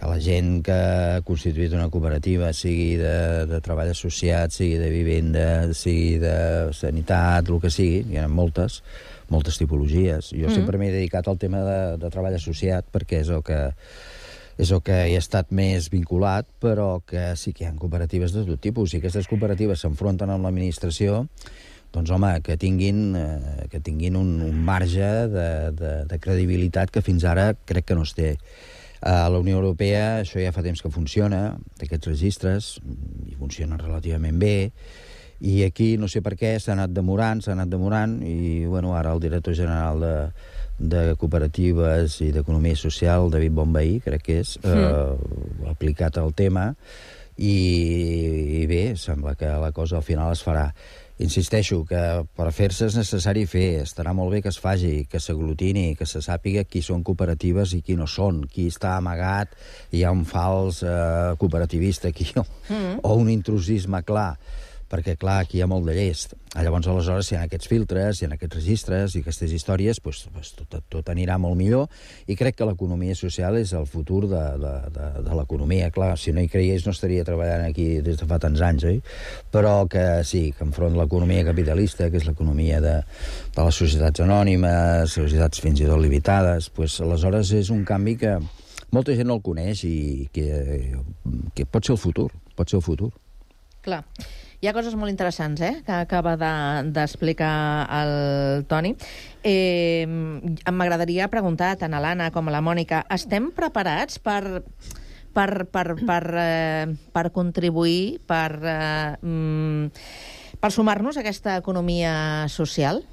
que la gent que ha constituït una cooperativa, sigui de, de treball associat, sigui de vivenda, sigui de sanitat, el que sigui, hi ha moltes, moltes tipologies. Jo mm. sempre m'he dedicat al tema de, de treball associat perquè és el que és el que hi ha estat més vinculat, però que sí que hi ha cooperatives de tot tipus. Si aquestes cooperatives s'enfronten amb l'administració, doncs, home, que tinguin, eh, que tinguin un, un marge de, de, de credibilitat que fins ara crec que no es té. A la Unió Europea això ja fa temps que funciona, aquests registres, i funcionen relativament bé, i aquí no sé per què s'ha anat demorant, s'ha anat demorant, i bueno, ara el director general de, de cooperatives i d'economia social, David Bonvehí, crec que és, eh, ha aplicat el tema, i, i bé, sembla que la cosa al final es farà. Insisteixo que per fer-se és necessari fer, estarà molt bé que es faci, que s'aglutini, que se sàpiga qui són cooperatives i qui no són, qui està amagat, hi ha un fals eh, cooperativista aquí, mm. o un intrusisme clar, perquè, clar, aquí hi ha molt de llest. Llavors, aleshores, si hi ha aquests filtres, si hi ha aquests registres i aquestes històries, doncs, doncs tot, tot anirà molt millor, i crec que l'economia social és el futur de, de, de, de l'economia. Clar, si no hi creiés no estaria treballant aquí des de fa tants anys, oi? Però que sí, que enfront l'economia capitalista, que és l'economia de, de les societats anònimes, societats fins i tot limitades, doncs, aleshores és un canvi que molta gent no el coneix i que, que pot ser el futur, pot ser el futur. Clar. Hi ha coses molt interessants, eh?, que acaba d'explicar de, el Toni. Eh, M'agradaria preguntar tant a l'Anna com a la Mònica, estem preparats per, per, per, per, eh, per contribuir, per, eh, per sumar-nos a aquesta economia social?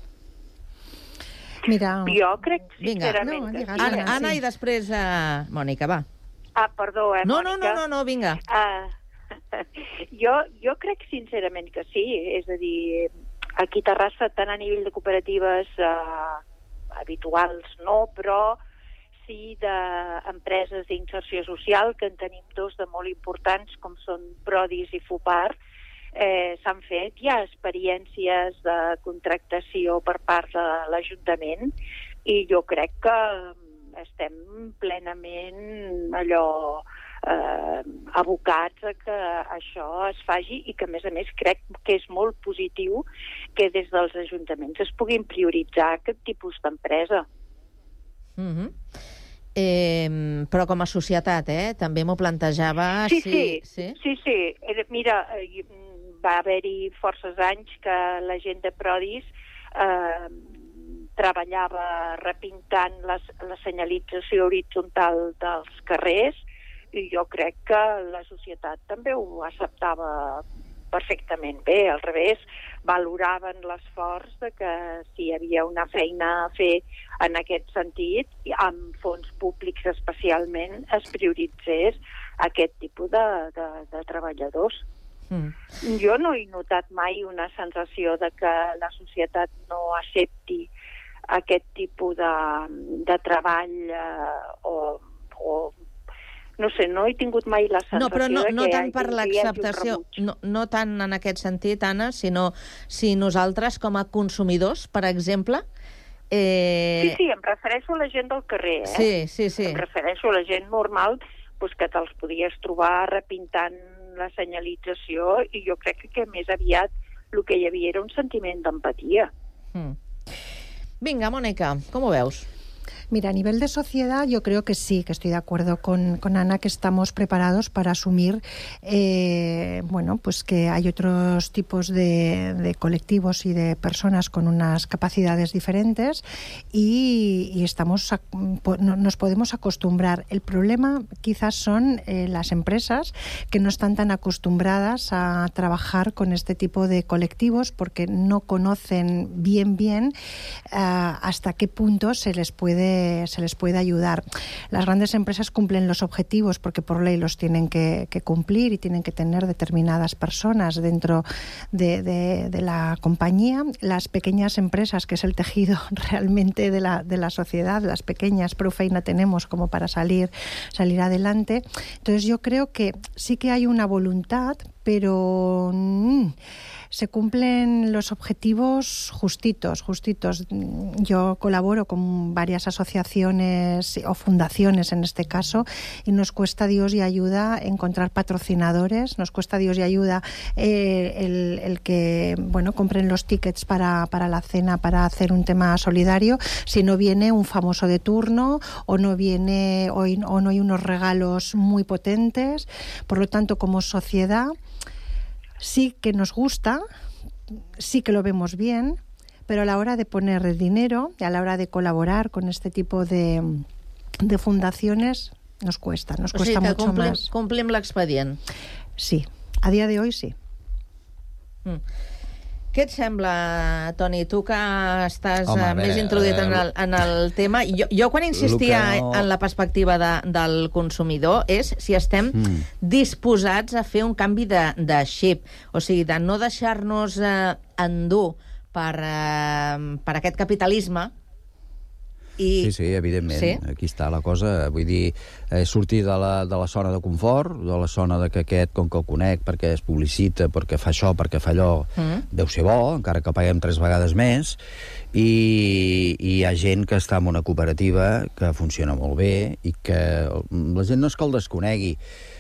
Mira... Jo crec, Vinga. sincerament... No, que digues, Anna, sí. Anna i després uh, Mònica, va. Ah, perdó, eh, no, Mònica? No, no, no, no, vinga. Uh, jo, jo crec sincerament que sí, és a dir, aquí a Terrassa, tant a nivell de cooperatives eh, habituals no, però sí d'empreses d'inserció social, que en tenim dos de molt importants, com són Prodis i Fupar, eh, s'han fet ja experiències de contractació per part de l'Ajuntament, i jo crec que estem plenament allò... Eh, abocats a que això es faci, i que a més a més crec que és molt positiu que des dels ajuntaments es puguin prioritzar aquest tipus d'empresa. Mm-hmm. eh, però com a societat, eh? També m'ho plantejava... Sí, si... sí, sí, sí, sí. Mira, va haver-hi forces anys que la gent de Prodis eh, treballava repintant la, la senyalització horitzontal dels carrers, i jo crec que la societat també ho acceptava perfectament bé. Al revés, valoraven l'esforç de que si hi havia una feina a fer en aquest sentit, amb fons públics especialment, es prioritzés aquest tipus de, de, de treballadors. Mm. Jo no he notat mai una sensació de que la societat no accepti aquest tipus de, de treball eh, o, o no sé, no he tingut mai la sensació no, però no, de que no tant per hi hagi l'acceptació, no, no tant en aquest sentit, Anna, sinó si nosaltres com a consumidors, per exemple... Eh... Sí, sí, em refereixo a la gent del carrer, eh? Sí, sí, sí. Em refereixo a la gent normal, doncs, que te'ls podies trobar repintant la senyalització, i jo crec que més aviat el que hi havia era un sentiment d'empatia. Mm. Vinga, Mònica, com ho veus? Mira, a nivel de sociedad yo creo que sí, que estoy de acuerdo con, con Ana, que estamos preparados para asumir eh, bueno, pues que hay otros tipos de, de colectivos y de personas con unas capacidades diferentes y, y estamos a, nos podemos acostumbrar. El problema quizás son eh, las empresas que no están tan acostumbradas a trabajar con este tipo de colectivos porque no conocen bien bien eh, hasta qué punto se les puede se les puede ayudar. Las grandes empresas cumplen los objetivos porque por ley los tienen que, que cumplir y tienen que tener determinadas personas dentro de, de, de la compañía. Las pequeñas empresas, que es el tejido realmente de la, de la sociedad, las pequeñas, prou feina tenemos como para salir, salir adelante. Entonces yo creo que sí que hay una voluntad, pero mm, se cumplen los objetivos justitos, justitos. Yo colaboro con varias asociaciones o fundaciones en este caso y nos cuesta Dios y ayuda encontrar patrocinadores, nos cuesta Dios y ayuda eh, el, el que bueno compren los tickets para, para la cena, para hacer un tema solidario, si no viene un famoso de turno o no viene o, o no hay unos regalos muy potentes. Por lo tanto, como sociedad sí que nos gusta, sí que lo vemos bien, pero a la hora de poner el dinero y a la hora de colaborar con este tipo de, de fundaciones nos cuesta, nos o sigui cuesta que mucho complim, más. complim l'expedient. Sí, a día de hoy sí. Mm. Què et sembla, Toni? Tu que estàs Home, Home, veure, més introduït en el, en el tema. Jo, jo quan insistia no... en la perspectiva de, del consumidor és si estem mm. disposats a fer un canvi de, de xip. O sigui, de no deixar-nos eh, endur per, eh, per aquest capitalisme. I... Sí, sí, evidentment. Sí? Aquí està la cosa. Vull dir, eh, sortir de la, de la zona de confort, de la zona de que aquest, com que el conec, perquè es publicita, perquè fa això, perquè fa allò, mm. deu ser bo, encara que paguem tres vegades més, i, i hi ha gent que està en una cooperativa que funciona molt bé i que la gent no és que el desconegui.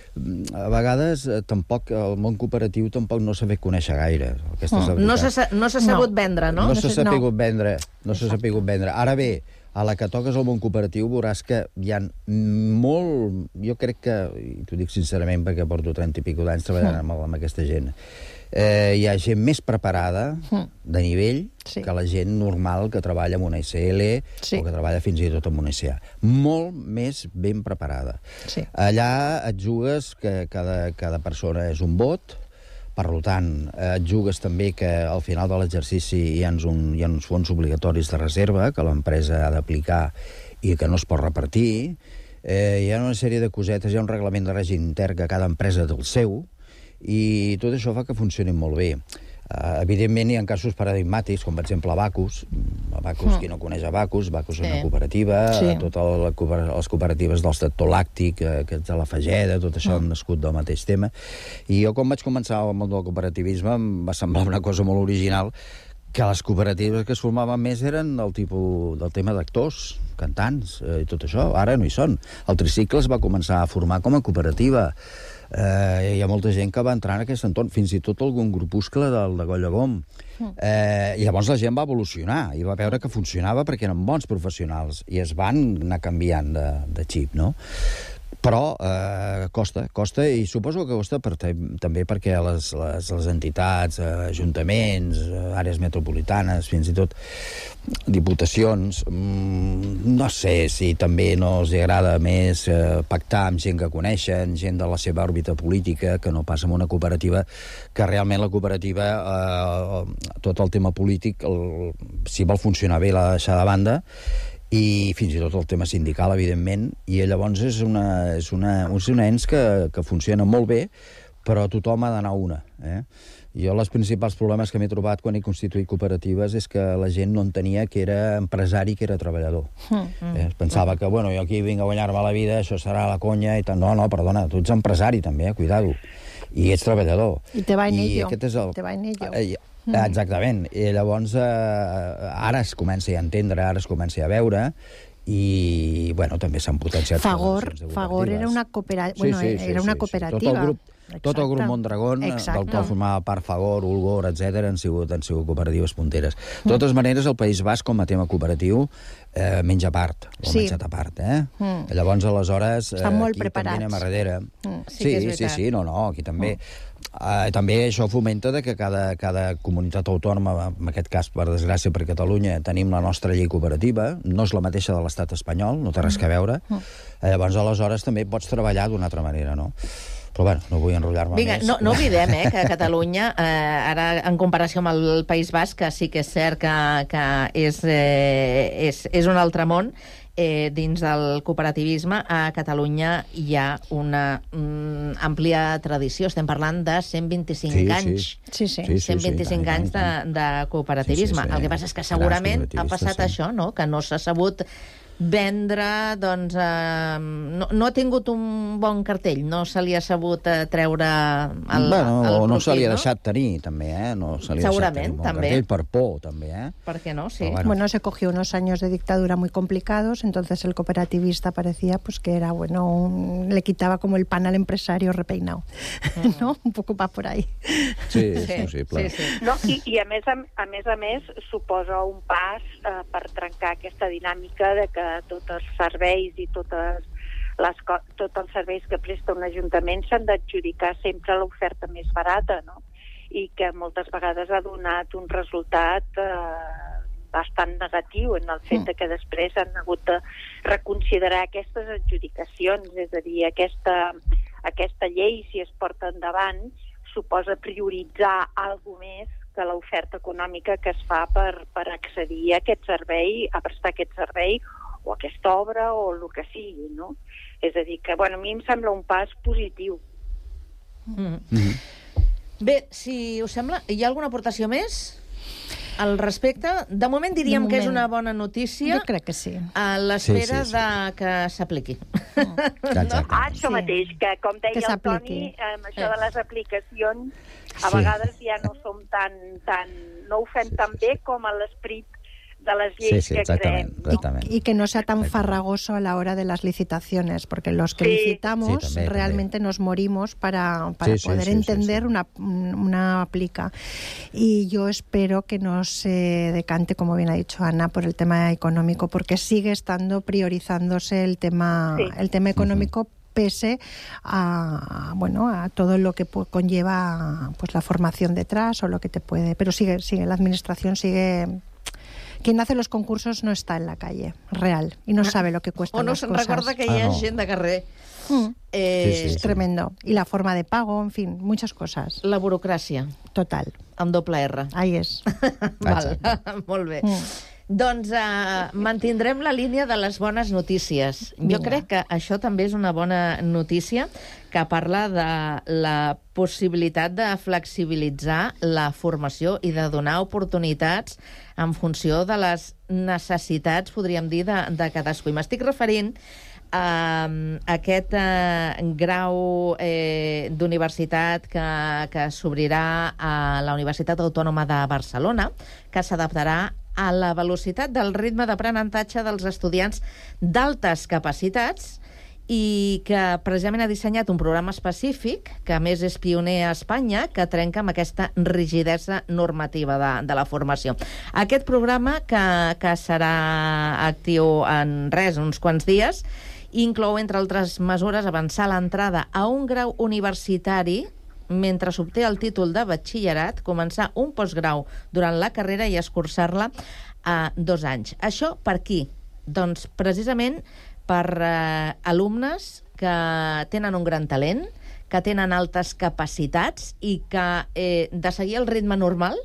A vegades eh, tampoc el món cooperatiu tampoc no s'ha fet conèixer gaire. Aquesta és la No veritat. s'ha no s'ha sabut No. vendre, no? No s'ha no. sapigut vendre, no s'ha sapigut vendre. Ara bé, a la que toques el món cooperatiu veuràs que hi ha molt... Jo crec que, i t'ho dic sincerament perquè porto trenta i pico d'anys treballant amb, amb aquesta gent, eh, hi ha gent més preparada de nivell sí. que la gent normal que treballa en una S L sí. o que treballa fins i tot en una S A. Molt més ben preparada. Sí. Allà et jugues que cada, cada persona és un vot. Per tant, et jugues també que al final de l'exercici hi ha, un, hi ha uns fons obligatoris de reserva que l'empresa ha d'aplicar i que no es pot repartir. Eh, hi ha una sèrie de cosetes, hi ha un reglament de règim intern que cada empresa té el seu, i tot això fa que funcionin molt bé. Uh, evidentment hi ha casos paradigmàtics, com per exemple Abacus. Abacus, mm. qui no coneix Abacus, Abacus sí. és una cooperativa, sí. totes les cooperatives del sector làctic, eh, que és de la Fageda, tot això mm. han nascut del mateix tema. I jo, quan vaig començar al món del cooperativisme, em va semblar una cosa molt original, que les cooperatives que es formaven més eren del tipus del tema d'actors, cantants, eh, i tot això. Ara no hi són. El Tricicle es va començar a formar com a cooperativa. Eh, hi ha molta gent que va entrar en aquest entorn, fins i tot algun grupuscle del de Gollagom. Eh, I llavors la gent va evolucionar i va veure que funcionava perquè eren bons professionals i es van anar canviant de, de xip, no? Però eh, costa, costa, i suposo que costa per, també perquè les, les, les entitats, eh, ajuntaments, eh, àrees metropolitanes, fins i tot diputacions, mmm, no sé si també no els agrada més eh, pactar amb gent que coneixen, gent de la seva òrbita política, que no passa amb una cooperativa, que realment la cooperativa, eh, tot el tema polític, el, si vol funcionar bé l'ha de deixar de banda, i fins i tot el tema sindical, evidentment, i llavors és una, és una, és una ens que, que funciona molt bé, però tothom ha d'anar a una. Eh? Jo els principals problemes que m'he trobat quan he constituït cooperatives és que la gent no entenia que era empresari, que era treballador. Mm. Eh? Pensava que, bueno, jo aquí vinc a guanyar-me la vida, això serà la conya, i tant. No, no, perdona, tu ets empresari també, eh? Cuidado. I ets treballador. I te va en I ello. Aquest és el... Te va en ello. Eh, Exactament. I llavors eh, ara es comença a entendre, ara es comença a veure, i bueno, també s'han potenciat. Fagor, Fagor era una cooperativa. Sí, bueno, sí, sí, era una sí, cooperativa. Sí. Tot el grup, tot el grup Mondragón, Exacte. del qual formava part Fagor, Ulgor, etcètera, han sigut, han sigut cooperatives punteres. De totes maneres, el País Basc, com a tema cooperatiu, eh, menja a part, ho sí. ha menjat a part, eh? Mm. Llavors, aleshores, eh, estan molt aquí preparats. també anem a darrere. Mm. Sí, sí, sí, sí, sí, no, no, aquí també. Mm. Uh, també això fomenta de que cada, cada comunitat autònoma, en aquest cas, per desgràcia, per Catalunya, tenim la nostra llei cooperativa, no és la mateixa de l'estat espanyol, no té res a veure. Mm. Uh, llavors, aleshores, també pots treballar d'una altra manera, no? Però, bueno, no vull enrotllar-me Vinga, més. No, no oblidem eh, que a Catalunya, eh, ara en comparació amb el País Basc, que sí que és cert que, que és, eh, és, és un altre món, eh, dins del cooperativisme, a Catalunya hi ha una mm, àmplia tradició. Estem parlant de cent vint-i-cinc Sí, sí. anys. Sí, sí. Sí, sí, cent vint-i-cinc sí, anys de, de cooperativisme. Sí, sí, sí. El que passa és que segurament Grans ha passat cooperativistes, això, no? Que no s'ha sabut vendre, doncs, eh, no, no ha tingut un bon cartell, no se li ha sabut eh, treure el, bueno, el o no profit, se li ha no? deixat tenir, també, eh? No se li ha Segurament, deixat tenir un bon també. cartell, per por, també, eh? ¿Por qué no? Sí. Bueno. Bueno, se cogió unos años de dictadura muy complicados, entonces el cooperativista parecía pues que era, bueno, un, le quitaba como el pan al empresario repeinado, uh-huh. ¿no? Un poco va por ahí. Sí, és sí, possible. Sí, sí. No, i, I a més a, a més a més suposa un pas eh, per trencar aquesta dinàmica de que tots els serveis i totes les, tots els serveis que presta un ajuntament s'han d'adjudicar sempre a l'oferta més barata, no? I que moltes vegades ha donat un resultat eh, bastant negatiu en el fet de que després han hagut de reconsiderar aquestes adjudicacions, és a dir, aquesta, aquesta llei, si es porta endavant, suposa prioritzar alguna més que l'oferta econòmica que es fa per, per accedir a aquest servei, a prestar aquest servei o aquesta obra o el que sigui, no? És a dir, que bueno, a mi em sembla un pas positiu. Mm. Mm-hmm. Bé, si us sembla, hi ha alguna aportació més al respecte? De moment diríem de moment. que és una bona notícia. Jo crec que sí. A l'espera sí, sí, sí. de que s'apliqui. No? Ah, això sí. mateix, que com deia el Toni, amb això eh. de les aplicacions, a Sí. vegades ja no som tan, tan no ho fem tan bé com a l'esperit de las lleis sí, sí, que exactament, creem. exactament. Y, y que no sea tan farragoso a la hora de las licitaciones, porque los que Sí. licitamos Sí, también, realmente también. nos morimos para, para Sí, sí, poder sí, sí, entender sí. Una, una aplica. Y yo espero que no se decante, como bien ha dicho Ana, por el tema económico, porque sigue estando priorizándose el tema, Sí. el tema económico. Uh-huh. Pese a, bueno, a todo lo que conlleva pues la formación detrás o lo que te puede... Pero sigue, sigue, la administración sigue... Quien hace los concursos no está en la calle, real, y no sabe lo que cuestan O no las se'n cosas. recorda que hi ha Ah, no. gent de carrer. Mm. Eh, Sí, sí, Es sí. tremendo. Y la forma de pago, en fin, muchas cosas. La burocràcia, Total. amb doble R. Ahí es. Val. Molt bé. Mm. Doncs uh, mantindrem la línia de les bones notícies. Jo Vinga. crec que això també és una bona notícia que parla de la possibilitat de flexibilitzar la formació i de donar oportunitats en funció de les necessitats, podríem dir, de, de cadascú. I m'estic referint a aquest eh, grau eh, d'universitat que, que s'obrirà a la Universitat Autònoma de Barcelona, que s'adaptarà a la velocitat del ritme d'aprenentatge dels estudiants d'altes capacitats i que precisament ha dissenyat un programa específic, que a més és pioner a Espanya, que trenca amb aquesta rigidesa normativa de, de la formació. Aquest programa, que, que serà actiu en res, uns quants dies, inclou, entre altres mesures, avançar l'entrada a un grau universitari mentre s'obté el títol de batxillerat, començar un postgrau durant la carrera i escurçar-la a dos anys. Això per qui? Doncs precisament per eh, alumnes que tenen un gran talent, que tenen altes capacitats i que eh, de seguir el ritme normal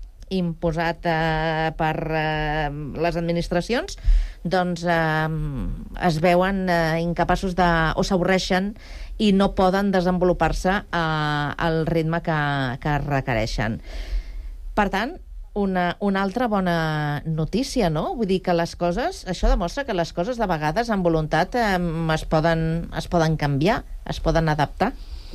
imposat eh, per eh, les administracions, doncs eh, es veuen eh, incapaços de, o s'avorreixen i no poden desenvolupar-se eh, al ritme que, que requereixen. Per tant, una, una altra bona notícia, no? Vull dir que les coses, això demostra que les coses de vegades amb voluntat eh, es, poden, es poden canviar, es poden adaptar.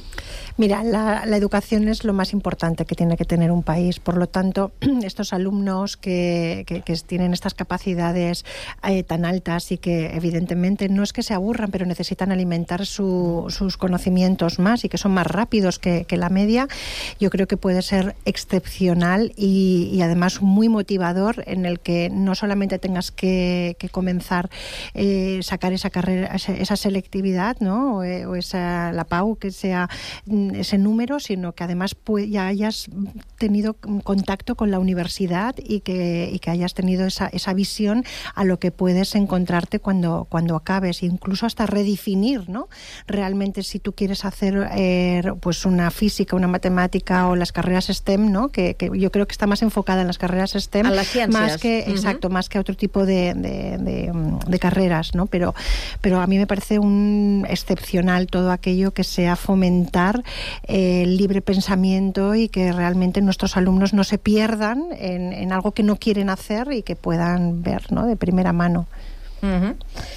Mira, la, la educación es lo más importante que tiene que tener un país. Por lo tanto, estos alumnos que, que, que tienen estas capacidades eh, tan altas y que evidentemente no es que se aburran, pero necesitan alimentar su, sus conocimientos más y que son más rápidos que, que la media, yo creo que puede ser excepcional y, y además muy motivador, en el que no solamente tengas que, que comenzar eh, sacar esa carrera, esa, esa selectividad, ¿no? O, o esa la P A U, que sea ese número, sino que además pues, ya hayas tenido contacto con la universidad y que, y que hayas tenido esa, esa visión a lo que puedes encontrarte cuando, cuando acabes, incluso hasta redefinir, ¿no? Realmente, si tú quieres hacer eh, pues una física, una matemática o las carreras STEM, ¿no? Que, que yo creo que está más enfocada en las carreras STEM, a las ciencias. Más que, uh-huh. Exacto, más que a otro tipo de, de, de, de carreras, ¿no? Pero, pero a mí me parece un excepcional todo aquello que sea fomentar eh, el libre pensamiento y que realmente nuestros alumnos no se pierdan en, en algo que no quieren hacer y que puedan ver, ¿no? De primera mano. Uh-huh.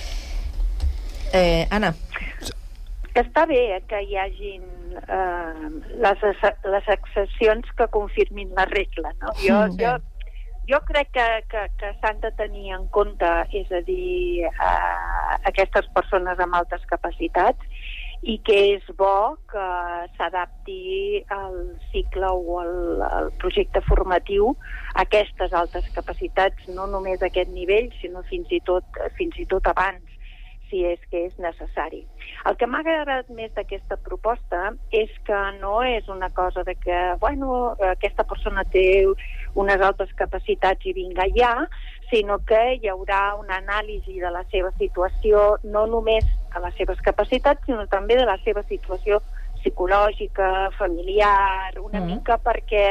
eh, Anna. Que està bé que hi hagin eh, les, les excepcions que confirmin la regla, no? Jo, Sí. jo, jo crec que, que, que s'han de tenir en compte, és a dir, eh, aquestes persones amb altes capacitats, i que és bo que s'adapti el cicle o el, el projecte formatiu a aquestes altes capacitats, no només a aquest nivell, sinó fins i tot, fins i tot abans, si és que és necessari. El que m'ha agradat més d'aquesta proposta és que no és una cosa de que, bueno, aquesta persona té unes altes capacitats i vinga ja, sinó que hi haurà una anàlisi de la seva situació, no només a les seves capacitats, sinó també de la seva situació psicològica, familiar, una mm. mica perquè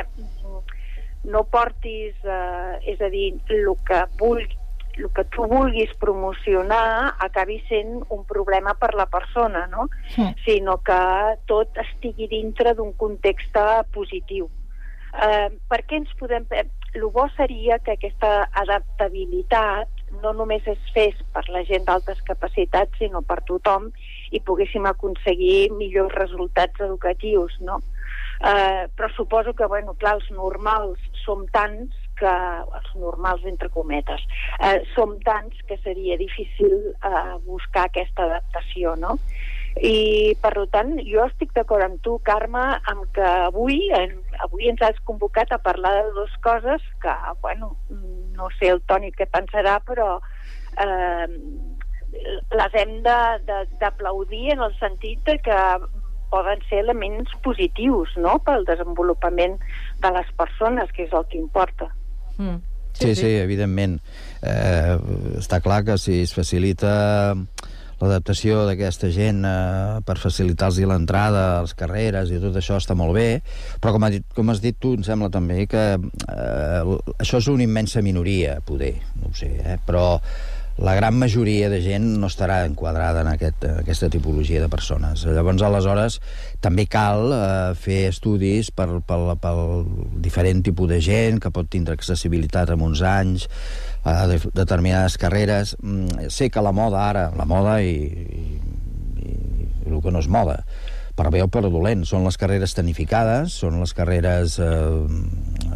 no portis, eh, és a dir, el que vulgui, el que tu vulguis promocionar acabi sent un problema per la persona, no? Sí. Sinó que tot estigui dintre d'un context positiu. Eh, per què ens podem... El bo seria que aquesta adaptabilitat no només es fes per la gent d'altes capacitats, sinó per tothom, i poguéssim aconseguir millors resultats educatius, no? Eh, però suposo que, bueno, clar, els normals som tants que, els normals entre cometes, eh, som tants que seria difícil eh, buscar aquesta adaptació, no? I per tant jo estic d'acord amb tu, Carme, amb que avui en, avui ens has convocat a parlar de dues coses que, bueno, no sé el Toni què pensarà, però eh, les hem d'aplaudir en el sentit de que poden ser elements positius, no?, pel desenvolupament de les persones, que és el que importa. Mm. Sí, sí, sí, evidentment. Eh, està clar que si es facilita l'adaptació d'aquesta gent eh, per facilitar-los l'entrada a les carreres i tot això està molt bé, però com, ha dit, com has dit tu, em sembla també que eh, això és una immensa minoria, poder, no ho sé, eh, però la gran majoria de gent no estarà enquadrada en aquest, aquesta tipologia de persones. Llavors, aleshores, també cal eh, fer estudis per, pel, pel diferent tipus de gent que pot tindre accessibilitat amb uns anys a de, determinades carreres. Mm, sé que la moda ara, la moda i, i, i, i el que no és moda, per bé o per dolent, són les carreres tecnificades, són les carreres eh,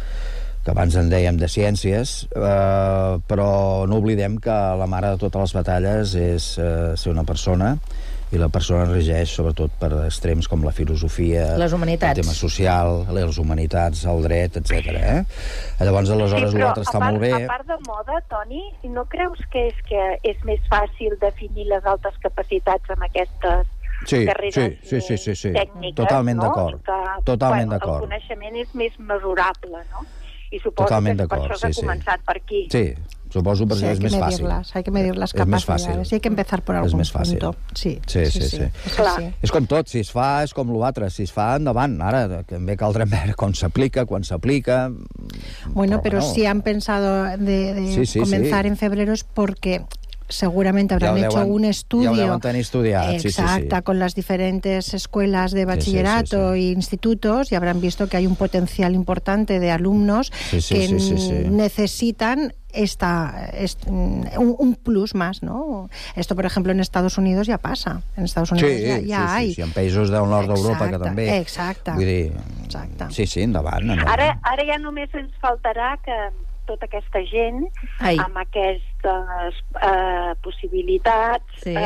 que abans en dèiem de ciències, eh, però no oblidem que la mare de totes les batalles és eh, ser una persona, i la persona regeix sobretot per extrems com la filosofia, les humanitats, el tema social, les humanitats, el dret, etcètera. Eh? Llavors, aleshores, sí, l'altre està part, molt bé. A part de moda, Toni, no creus que és, que és més fàcil definir les altes capacitats amb aquestes sí, carreres sí, sí, sí, sí. tècniques? Totalment no? d'acord. Que, Totalment bueno, d'acord. El coneixement és més mesurable, no? I suposo Totalment que per d'acord, això s'ha sí, començat sí. per aquí. Sí, suposo perquè sí, és més fàcil. Hay que medir las capacidades. Hay que empezar por algún és més fàcil. punto. Sí, sí, sí. sí, sí, sí. sí. Clar. És com tot, si es fa és com l'altre, si es fa endavant. Ara també caldrà veure com s'aplica, quan s'aplica... Bueno, pero, pero bueno. si han pensado de, de sí, sí, comenzar sí. en febrero es porque... seguramente habrán ja hecho deuen, un estudio ja estudiat, exacta sí, sí, sí. con las diferentes escuelas de bachillerato sí, sí, sí, sí. e institutos, y habrán visto que hay un potencial importante de alumnos sí, sí, que sí, sí, sí. necesitan esta, este, un, un plus más, ¿no? Esto, por ejemplo, en Estados Unidos ya pasa. En Estados Unidos sí, ya, ya sí, hay. Sí, sí, en països del nord d'Europa que també... Exacte. Vull dir, exacte. Sí, sí, endavant. endavant. Ara, ara ja només ens faltarà que tota aquesta gent Ai. amb aquestes eh, possibilitats sí.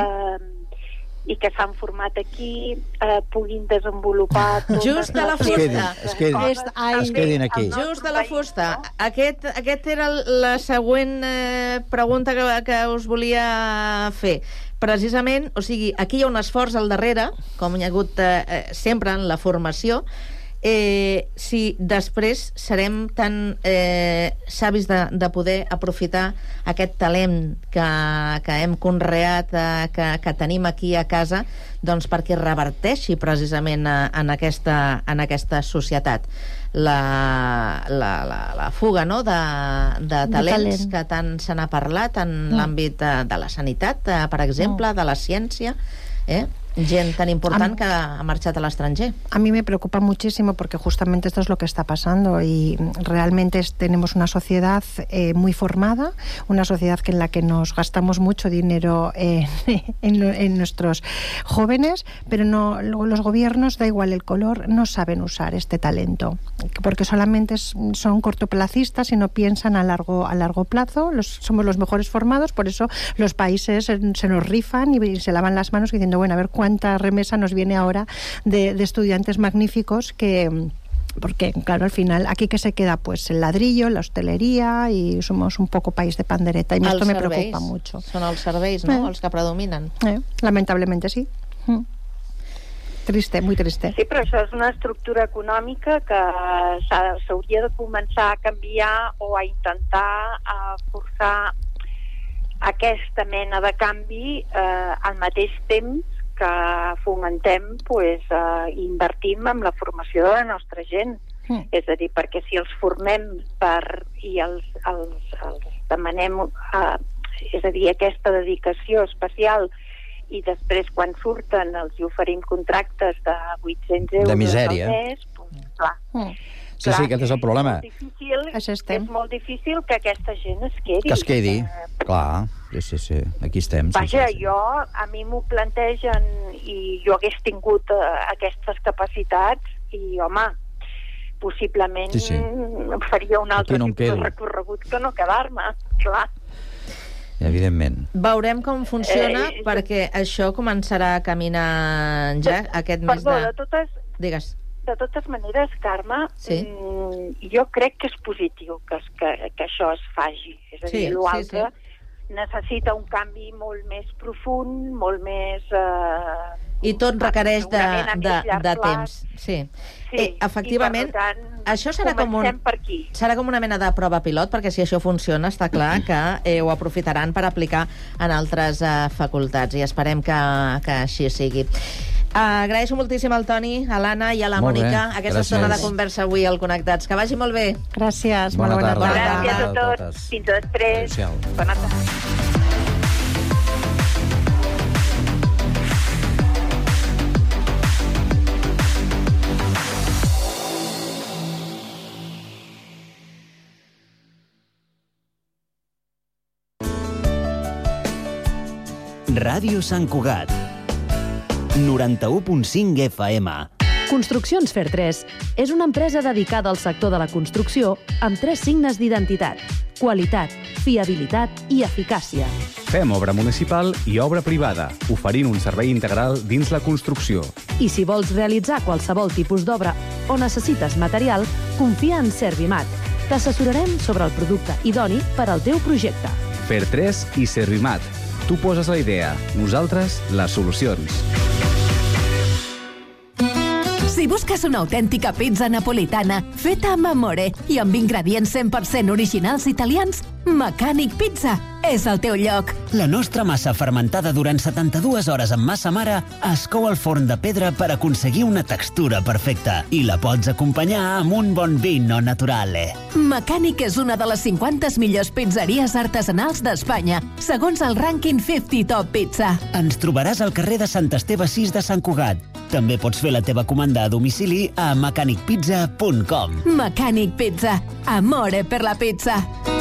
eh, i que s'han format aquí eh, puguin desenvolupar totes just a la les fusta es quedin, es quedin, es quedin aquí just a la fusta. Aquest, aquest era la següent eh, pregunta que, que us volia fer. Precisament, o sigui, aquí hi ha un esforç al darrere, com hi ha hagut eh, sempre en la formació. Eh, si després serem tan eh, savis de, de poder aprofitar aquest talent que, que hem conreat, eh, que, que tenim aquí a casa, doncs perquè reverteixi precisament a, en, aquesta, en aquesta societat. La, la, la, la fuga, no?, de, de talents de talent. que tant se n'ha parlat en mm. l'àmbit de, de la sanitat, eh, per exemple, mm. de la ciència, eh? gent tan important que ha marxat a l'estranger. A mí me preocupa muchísimo porque justamente esto es lo que está pasando y realmente es, tenemos una sociedad eh, muy formada, una sociedad que en la que nos gastamos mucho dinero en, en, en nuestros jóvenes, pero no, los gobiernos, da igual el color, no saben usar este talento, porque solamente es, son cortoplacistas y no piensan a largo, a largo plazo. Los, somos los mejores formados, por eso los países se, se nos rifan y se lavan las manos diciendo, bueno, a ver cuánta remesa nos viene ahora de, de estudiantes magníficos que... Porque, claro, al final, aquí que se queda, pues el ladrillo, la hostelería, y somos un poco país de pandereta, y Els esto me serveis. preocupa mucho. Són els serveis, no?, Eh. els que predominen. Eh, lamentablemente sí. Mm. Triste, muy triste. Sí, però això és una estructura econòmica que s'ha- s'hauria de començar a canviar o a intentar a forçar aquesta mena de canvi eh, al mateix temps que fomentem, pues, eh, invertim en la formació de la nostra gent. Mm. És a dir, perquè si els formem per, i els, els, els demanem eh, és a dir, aquesta dedicació especial, i després quan surten els hi oferim contractes de vuit-cents euros De misèria. al mes, doncs, clar, Sí, sí, aquest és el problema. difícil, és molt difícil que aquesta gent es quedi. Que es quedi, clar. Sí, sí, sí. Aquí estem. Sí, Vaja, sí, sí. jo, a mi m'ho plantegen i jo hagués tingut uh, aquestes capacitats i, home, possiblement Sí, sí. faria un altre Aquí no em tipus de quedo. recorregut que no quedar-me, clar. Evidentment. Veurem com funciona, Eh, perquè això començarà a caminar ja aquest mes Perdó, de... de totes, Digues. de totes maneres, Carme, Sí. mm, jo crec que és positiu que, es- que, que això es faci. És a Sí, dir, l'altre sí, necessita un canvi molt més profund, molt més... Eh, I tot requereix de, segurament a de, més llarg de plaç. temps. Sí. Sí, eh, efectivament, i per tant, això serà com, un, comencem per aquí. serà com una mena de prova pilot, perquè si això funciona, està clar que eh, ho aprofitaran per aplicar en altres eh, facultats, i esperem que, que així sigui. Uh, agraeixo moltíssim al Toni, a l'Anna i a la Molt bé, Mònica aquesta gràcies. estona de conversa avui al Connectats. Que vagi molt bé. Gràcies, Bona molt bona tarda. tarda. Gràcies a a tots. totes. Fins després. Adéu-siau. Bona tarda. Ràdio Sant Cugat. noranta-u punt cinc F M. Construccions Fer tres és una empresa dedicada al sector de la construcció amb tres signes d'identitat: qualitat, fiabilitat i eficàcia. Fem obra municipal i obra privada, oferint un servei integral dins la construcció. I si vols realitzar qualsevol tipus d'obra o necessites material, confia en Servimat. T'assessorarem sobre el producte idoni per al teu projecte. Fer tres i Servimat. Tu poses la idea, nosaltres les solucions. Si busques una autèntica pizza napolitana feta amb amore i amb ingredients cent per cent originals italians, Mecànic Pizza és el teu lloc. La nostra massa fermentada durant setanta-dues hores amb massa mare es cou al forn de pedra per aconseguir una textura perfecta i la pots acompanyar amb un bon vino naturale. Mecànic és una de les cinquanta millors pizzeries artesanals d'Espanya, segons el rànquing cinquanta Top Pizza. Ens trobaràs al carrer de Sant Esteve sis de Sant Cugat. També pots fer la teva comanda a domicili a mecànic pizza punt com. Mecànic Pizza. Amore per la pizza.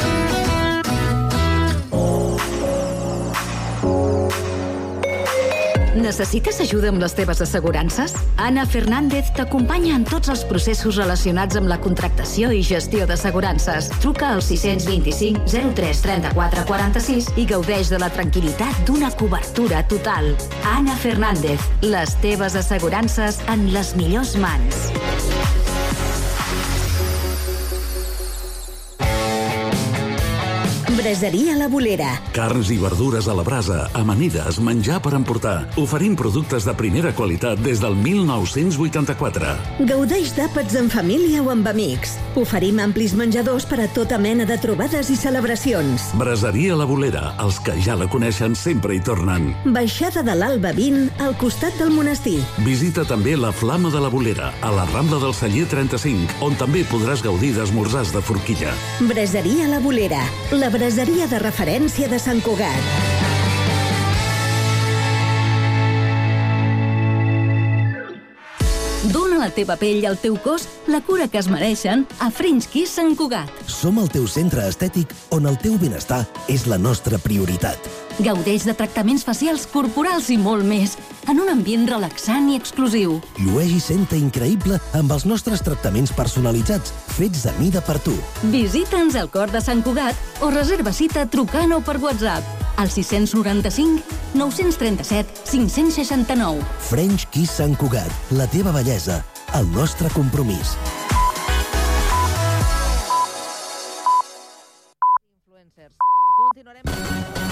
Necessites ajuda amb les teves assegurances? Ana Fernández t'acompanya en tots els processos relacionats amb la contractació i gestió d'assegurances. Truca al sis dos cinc zero tres trenta-quatre quaranta-sis i gaudeix de la tranquil·litat d'una cobertura total. Ana Fernández, les teves assegurances en les millors mans. Braseria La Bolera. Carns i verdures a la brasa, amanides, menjar per emportar. Oferim productes de primera qualitat des del mil nou-cents vuitanta-quatre. Gaudeix d'àpats en família o amb amics. Oferim amplis menjadors per a tota mena de trobades i celebracions. Braseria La Bolera, els que ja la coneixen sempre hi tornen. Baixada de l'Alba vint, al costat del monestir. Visita també la Flama de la Bolera, a la Rambla del Celler trenta-cinc, on també podràs gaudir d'esmorzars de forquilla. Braseria La Bolera, la braseria de referència de Sant Cugat. Dóna a la teva pell i al teu cos la cura que es mereixen a French Kiss Sant Cugat. Som el teu centre estètic on el teu benestar és la nostra prioritat. Gaudeix de tractaments facials, corporals i molt més, en un ambient relaxant i exclusiu. Llueix i senta increïble amb els nostres tractaments personalitzats, fets a mida per tu. Visita'ns al cor de Sant Cugat o reserva cita trucant o per WhatsApp al sis nou cinc, nou tres set, cinc sis nou. French Kiss Sant Cugat, la teva bellesa, el nostre compromís. Continuarem...